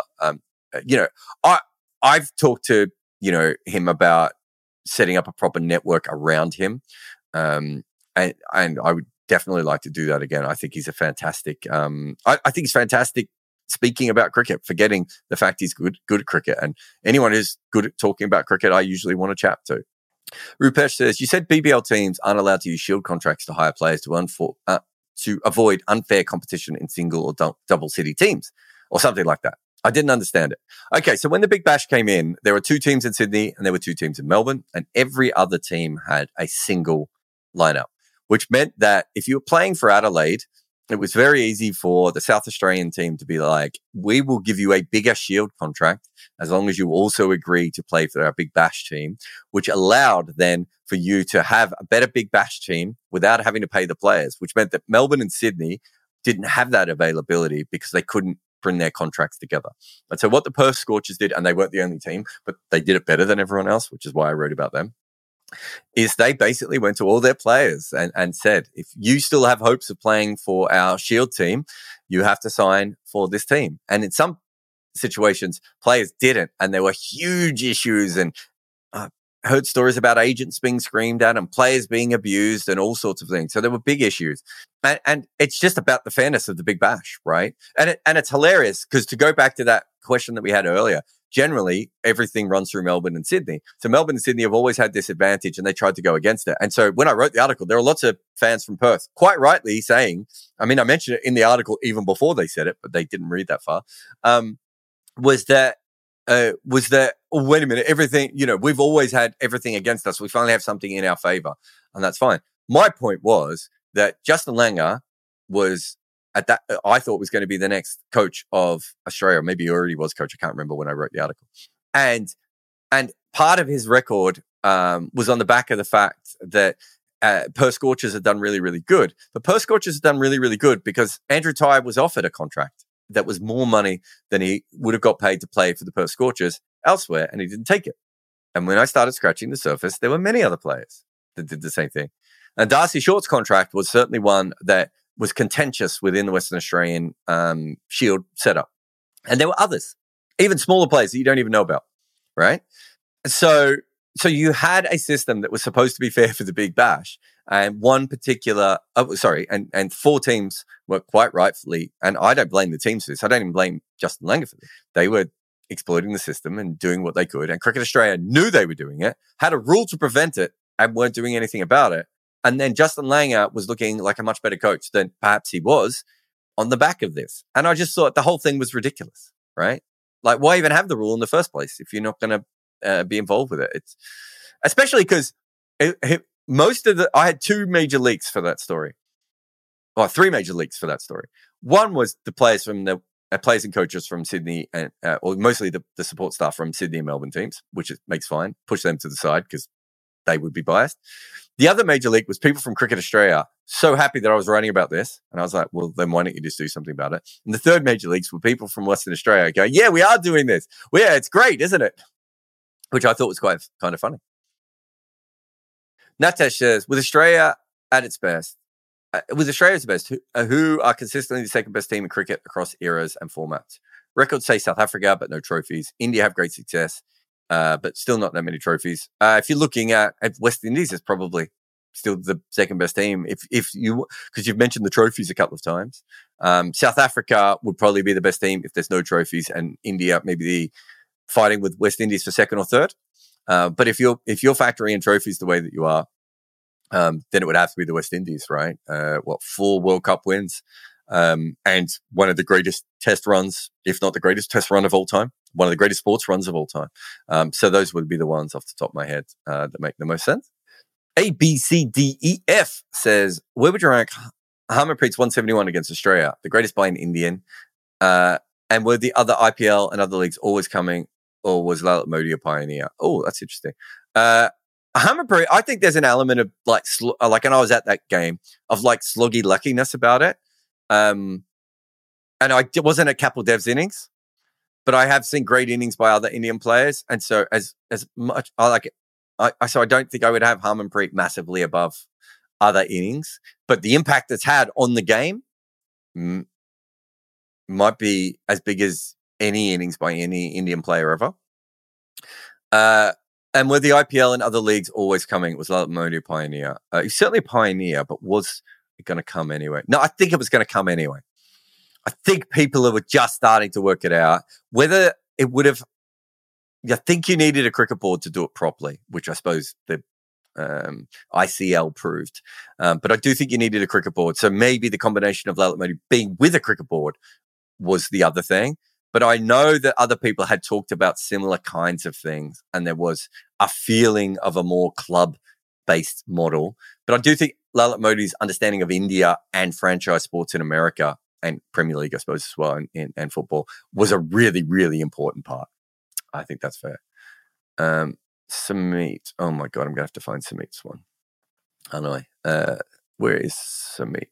I've talked to, him about setting up a proper network around him. And I would definitely like to do that again. I think he's a fantastic, I think he's fantastic speaking about cricket, forgetting the fact he's good at cricket. And anyone who's good at talking about cricket, I usually want to chat to. Rupesh says, you said BBL teams aren't allowed to use shield contracts to hire players to avoid unfair competition in single or double city teams or something like that. I didn't understand it. Okay, so when the Big Bash came in, there were 2 teams in Sydney and there were 2 teams in Melbourne, and every other team had a single lineup, which meant that if you were playing for Adelaide, it was very easy for the South Australian team to be like, we will give you a bigger shield contract as long as you also agree to play for our Big Bash team, which allowed then for you to have a better Big Bash team without having to pay the players, which meant that Melbourne and Sydney didn't have that availability because they couldn't bring their contracts together. And so what the Perth Scorchers did, and they weren't the only team, but they did it better than everyone else, which is why I wrote about them, is they basically went to all their players and said, if you still have hopes of playing for our Shield team, you have to sign for this team. And in some situations, players didn't. And there were huge issues, and heard stories about agents being screamed at and players being abused and all sorts of things. So there were big issues. And it's just about the fairness of the Big Bash, right? And it's hilarious because, to go back to that question that we had earlier, generally, everything runs through Melbourne and Sydney. So Melbourne and Sydney have always had this advantage, and they tried to go against it. And so when I wrote the article, there were lots of fans from Perth quite rightly saying, I mean, I mentioned it in the article even before they said it, but they didn't read that far, was that, oh, wait a minute, everything, we've always had everything against us. We finally have something in our favor, and that's fine. My point was that Justin Langer was, at that, I thought was going to be the next coach of Australia. Maybe he already was coach. I can't remember when I wrote the article. And part of his record was on the back of the fact that Perth Scorchers had done really, really good. But Perth Scorchers had done really, really good because Andrew Tye was offered a contract that was more money than he would have got paid to play for the Perth Scorchers elsewhere, and he didn't take it. And when I started scratching the surface, there were many other players that did the same thing. And Darcy Short's contract was certainly one that was contentious within the Western Australian Shield setup. And there were others, even smaller players that you don't even know about, right? So you had a system that was supposed to be fair for the Big Bash, and one particular, and 4 teams were quite rightfully, and I don't blame the teams for this. I don't even blame Justin Langer for this. They were exploiting the system and doing what they could, and Cricket Australia knew they were doing it, had a rule to prevent it, and weren't doing anything about it. And then Justin Langer was looking like a much better coach than perhaps he was on the back of this. And I just thought the whole thing was ridiculous, right? Like, why even have the rule in the first place if you're not going to be involved with it? It's especially because I had 2 major leaks for that story. Well, 3 major leaks for that story. One was the players and coaches from Sydney, or mostly the support staff from Sydney and Melbourne teams, which makes fine. Push them to the side because they would be biased. The other major leak was people from Cricket Australia so happy that I was writing about this. And I was like, well, then why don't you just do something about it? And the third major leaks were people from Western Australia going, yeah, we are doing this. Well, yeah, it's great, isn't it? Which I thought was quite kind of funny. Natesh says, with Australia at its best, who are consistently the second best team in cricket across eras and formats? Records say South Africa, but no trophies. India have great success, but still not that many trophies. If you're looking at West Indies, it's probably still the second best team. If you, because you've mentioned the trophies a couple of times. South Africa would probably be the best team if there's no trophies, and India maybe the fighting with West Indies for second or third. But if you're factoring in trophies the way that you are, then it would have to be the West Indies, right? 4 World Cup wins, and one of the greatest test runs, if not the greatest test run of all time, one of the greatest sports runs of all time. So those would be the ones off the top of my head that make the most sense. ABCDEF says, where would you rank Harmanpreet's 171 against Australia, the greatest by an Indian? And were the other IPL and other leagues always coming, or was Lalit Modi a pioneer? Oh, that's interesting. Harmanpreet, I think there's an element of and I was at that game, of like sloggy luckiness about it. And I wasn't at Kapil Dev's innings, but I have seen great innings by other Indian players. And so as much I like it, so I don't think I would have Harmanpreet massively above other innings, but the impact it's had on the game might be as big as any innings by any Indian player ever. And were the IPL and other leagues always coming? It was Lalit Modi pioneer. He's certainly a pioneer, but was it going to come anyway? No, I think it was going to come anyway. I think people were just starting to work it out. Whether it would have, I think you needed a cricket board to do it properly, which I suppose the ICL proved. But I do think you needed a cricket board. So maybe the combination of Lalit Modi being with a cricket board was the other thing. But I know that other people had talked about similar kinds of things, and there was a feeling of a more club-based model. But I do think Lalit Modi's understanding of India and franchise sports in America, and Premier League, I suppose, as well, and football, was a really, really important part. I think that's fair. Sameet. Oh, my God, I'm going to have to find Sameet's one. I know. Where is Sameet?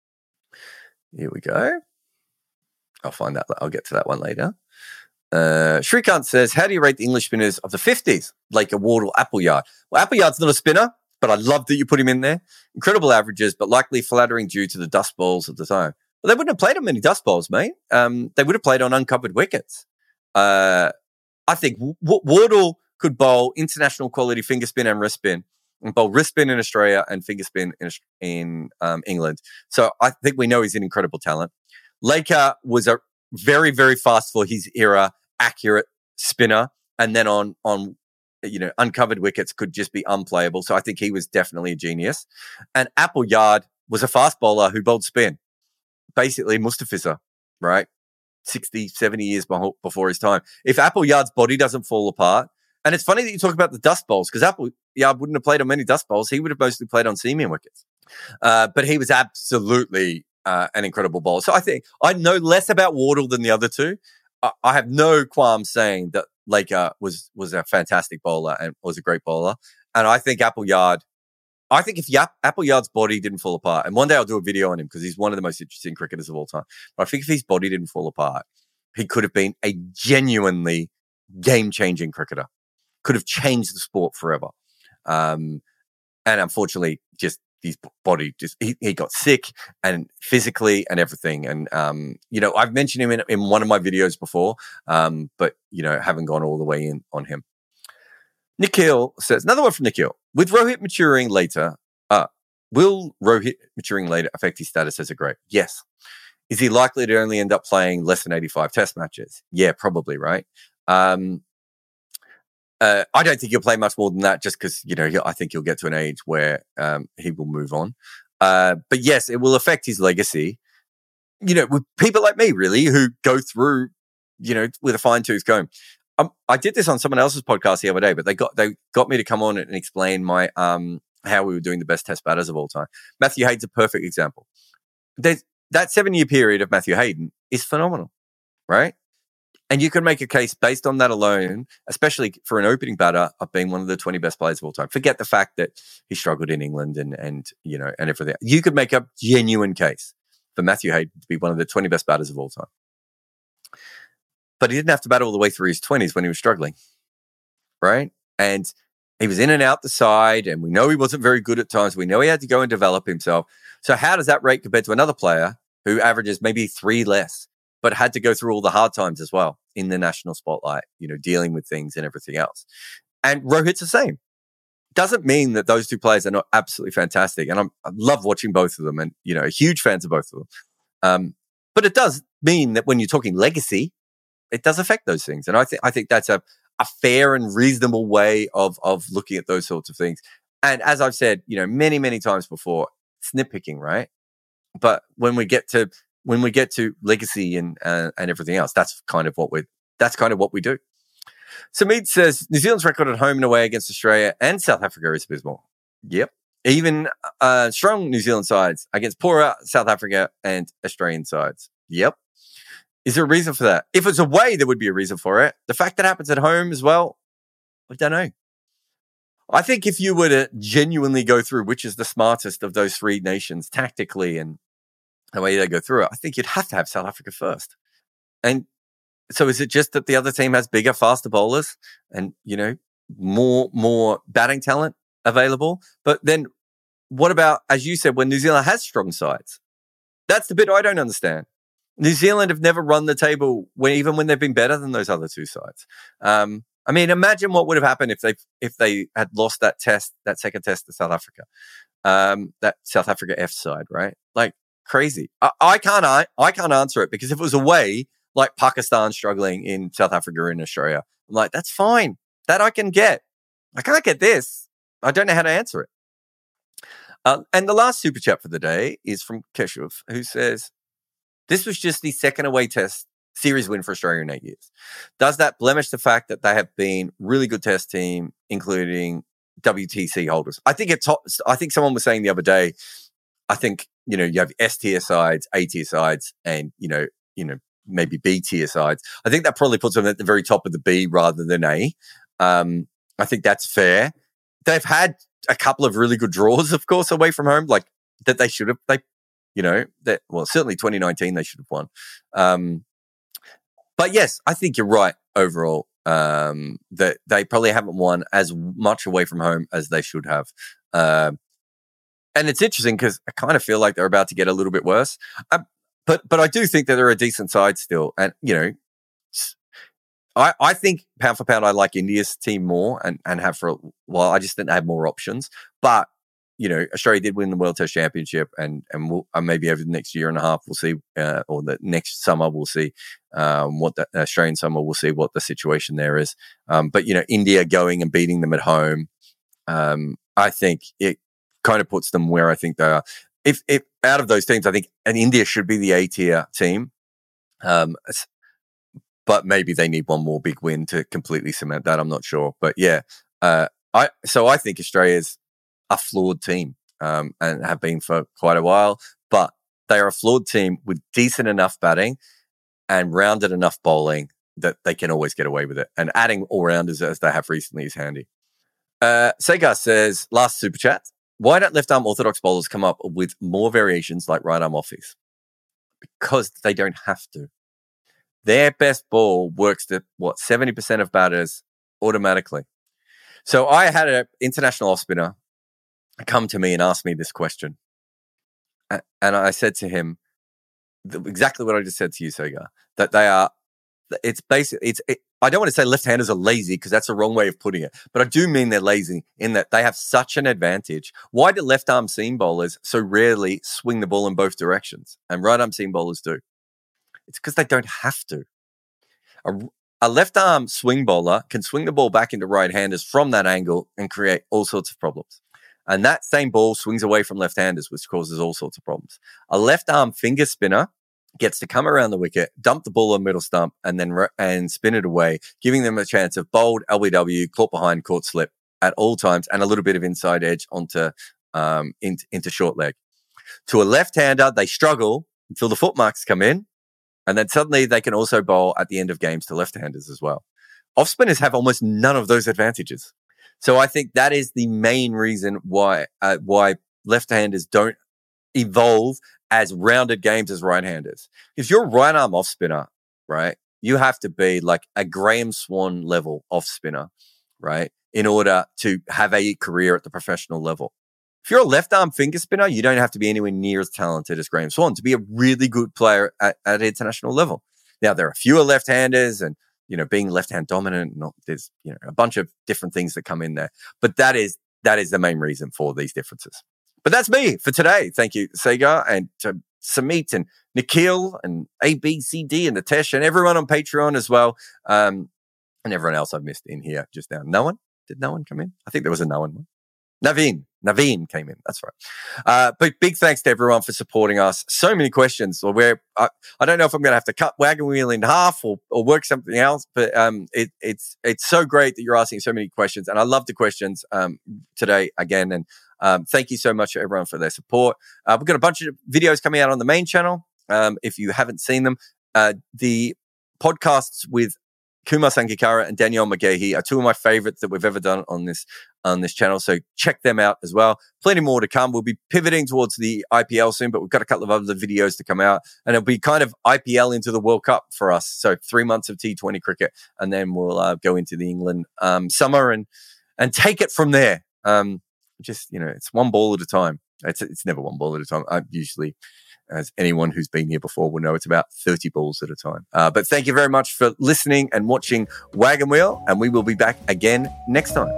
Here we go. I'll find that. I'll get to that one later. Shrikant says, how do you rate the English spinners of the 50s? Like Wardle, Appleyard. Well, Appleyard's not a spinner, but I love that you put him in there. Incredible averages, but likely flattering due to the dust bowls of the time. Well, they wouldn't have played on many dust bowls, mate. They would have played on uncovered wickets. I think Wardle could bowl international quality finger spin and wrist spin, and bowl wrist spin in Australia and finger spin in England. So I think we know he's an incredible talent. Laker was a very, very fast for his era, accurate spinner, and then on uncovered wickets could just be unplayable. So I think he was definitely a genius. And Appleyard was a fast bowler who bowled spin, basically Mustafizer, right? 60, 70 years before his time. If Appleyard's body doesn't fall apart, and it's funny that you talk about the dust bowls, because Appleyard wouldn't have played on many dust bowls. He would have mostly played on seam wickets. But he was absolutely an incredible bowler. So I think I know less about Wardle than the other two. I have no qualms saying that Laker was a fantastic bowler and was a great bowler. And I think Appleyard, if Appleyard's body didn't fall apart, and one day I'll do a video on him because he's one of the most interesting cricketers of all time. But I think if his body didn't fall apart, he could have been a genuinely game-changing cricketer. could have changed the sport forever. And unfortunately, just his body, he got sick and physically and everything. And, I've mentioned him in one of my videos before, but, haven't gone all the way in on him. Nikhil says, another one from Nikhil. With Rohit maturing later, will Rohit maturing later affect his status as a great? Yes. Is he likely to only end up playing less than 85 test matches? Yeah, probably, right? I don't think he'll play much more than that just because, I think he'll get to an age where he will move on. But yes, it will affect his legacy. With people like me, really, who go through, with a fine tooth comb. I did this on someone else's podcast the other day, but they got me to come on and explain my how we were doing the best test batters of all time. Matthew Hayden's a perfect example. That 7-year period of Matthew Hayden is phenomenal, right? And you can make a case based on that alone, especially for an opening batter, of being one of the 20 best players of all time. Forget the fact that he struggled in England and everything. You could make a genuine case for Matthew Hayden to be one of the 20 best batters of all time. But he didn't have to bat all the way through his 20s when he was struggling, right? And he was in and out the side, and we know he wasn't very good at times. We know he had to go and develop himself. So how does that rate compared to another player who averages maybe 3 less, but had to go through all the hard times as well in the national spotlight, dealing with things and everything else? And Rohit's the same. Doesn't mean that those two players are not absolutely fantastic. And I love watching both of them and, huge fans of both of them. But it does mean that when you're talking legacy, it does affect those things. And I think that's a fair and reasonable way of looking at those sorts of things. And as I've said, many, many times before, it's nitpicking, right? But when we get to legacy and everything else, that's kind of what we do. Samid says New Zealand's record at home and away against Australia and South Africa is abysmal. Yep. Even strong New Zealand sides against poorer South Africa and Australian sides. Yep. Is there a reason for that? If it's away, there would be a reason for it. The fact that it happens at home as well, I don't know. I think if you were to genuinely go through which is the smartest of those 3 nations tactically and the way they go through it, I think you'd have to have South Africa first. And so is it just that the other team has bigger, faster bowlers and, more batting talent available? But then what about, as you said, when New Zealand has strong sides? That's the bit I don't understand. New Zealand have never run the table even when they've been better than those other 2 sides. Imagine what would have happened if they had lost that second test to South Africa, that South Africa F side, right? Like crazy. I can't answer it because if it was away, like Pakistan struggling in South Africa and Australia, I'm like, that's fine. That I can get. I can't get this. I don't know how to answer it. And the last super chat for the day is from Keshuv, who says, this was just the second away test series win for Australia in 8 years. Does that blemish the fact that they have been really good test team, including WTC holders? I think someone was saying the other day, I think, you have S tier sides, A tier sides, and, maybe B tier sides. I think that probably puts them at the very top of the B rather than A. I think that's fair. They've had a couple of really good draws, of course, away from home, like that they should have. Certainly 2019 they should have won. But yes, I think you're right overall, that they probably haven't won as much away from home as they should have. And it's interesting because I kind of feel like they're about to get a little bit worse. But I do think that they're a decent side still. And, I think pound for pound, I like India's team more and have for a while. I just think they have more options. But, Australia did win the World Test Championship and we'll, maybe over the next year and a half, we'll see, or the next summer, we'll see what the Australian summer, we'll see what the situation there is. But, India going and beating them at home, I think it kind of puts them where I think they are. If out of those teams, I think India should be the A-tier team. But maybe they need one more big win to completely cement that. I'm not sure. But yeah, I think Australia's a flawed team and have been for quite a while. But they are a flawed team with decent enough batting and rounded enough bowling that they can always get away with it. And adding all-rounders as they have recently is handy. Segar says, last super chat, why don't left-arm orthodox bowlers come up with more variations like right-arm offies? Because they don't have to. Their best ball works to, 70% of batters automatically. So I had an international off spinner come to me and ask me this question. And I said to him exactly what I just said to you, Sega, that they are, it's basically, I don't want to say left-handers are lazy because that's the wrong way of putting it, but I do mean they're lazy in that they have such an advantage. Why do left-arm seam bowlers so rarely swing the ball in both directions and right-arm seam bowlers do? It's because they don't have to. A left-arm swing bowler can swing the ball back into right-handers from that angle and create all sorts of problems. And that same ball swings away from left-handers, which causes all sorts of problems. A left-arm finger spinner gets to come around the wicket, dump the ball on middle stump, and then spin it away, giving them a chance of bowled, LBW, caught behind, caught slip at all times, and a little bit of inside edge onto into short leg. To a left-hander, they struggle until the foot marks come in, and then suddenly they can also bowl at the end of games to left-handers as well. Off-spinners have almost none of those advantages. So I think that is the main reason why left-handers don't evolve as rounded games as right-handers. If you're a right-arm off-spinner, right, you have to be like a Graham Swan level off-spinner, right, in order to have a career at the professional level. If you're a left-arm finger spinner, you don't have to be anywhere near as talented as Graham Swan to be a really good player at international level. Now, there are fewer left-handers and, being left-hand dominant, there's, a bunch of different things that come in there. But that is the main reason for these differences. But that's me for today. Thank you, Sega, and to Samit and Nikhil and ABCD and Nitesh and everyone on Patreon as well. And everyone else I've missed in here just now. No one? Did no one come in? I think there was a no one. Naveen came in. That's right. But big thanks to everyone for supporting us. So many questions. I don't know if I'm going to have to cut Wagon Wheel in half or work something else, but it's so great that you're asking so many questions. And I love the questions today again. And thank you so much to everyone for their support. We've got a bunch of videos coming out on the main channel. If you haven't seen them, the podcasts with Kumar Sangakkara and Danielle McGahey are two of my favorites that we've ever done on this channel. So check them out as well. Plenty more to come. We'll be pivoting towards the IPL soon, but we've got a couple of other videos to come out, and it'll be kind of IPL into the World Cup for us. So 3 months of T20 cricket, and then we'll go into the England summer and take it from there. It's one ball at a time. It's never one ball at a time. I usually, as anyone who's been here before will know, it's about 30 balls at a time. But thank you very much for listening and watching Wagon Wheel, and we will be back again next time.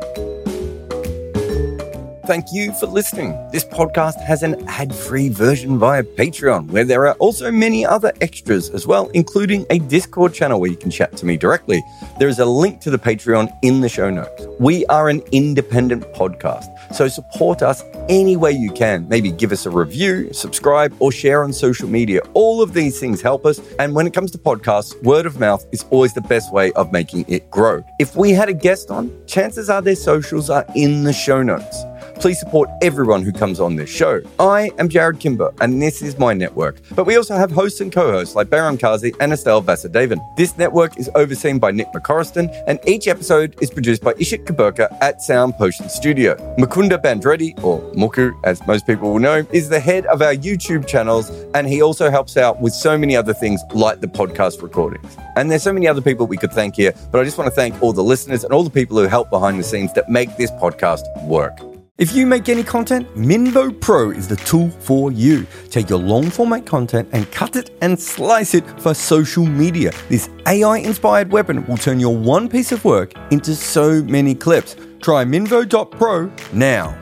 Thank you for listening. This podcast has an ad-free version via Patreon, where there are also many other extras as well, including a Discord channel where you can chat to me directly. There is a link to the Patreon in the show notes. We are an independent podcast, so support us any way you can. Maybe give us a review, subscribe, or share on social media. All of these things help us. And when it comes to podcasts, word of mouth is always the best way of making it grow. If we had a guest on, chances are their socials are in the show notes. Please support everyone who comes on this show. I am Jared Kimber, and this is my network. But we also have hosts and co-hosts like Bahram Kazi and Estelle Vasudevan. This network is overseen by Nick McCorriston, and each episode is produced by Ishit Kaburka at Sound Potion Studio. Mukunda Bandreddi, or Muku, as most people will know, is the head of our YouTube channels, and he also helps out with so many other things like the podcast recordings. And there's so many other people we could thank here, but I just want to thank all the listeners and all the people who help behind the scenes that make this podcast work. If you make any content, Minvo Pro is the tool for you. Take your long format content and cut it and slice it for social media. This AI-inspired weapon will turn your one piece of work into so many clips. Try Minvo.pro now.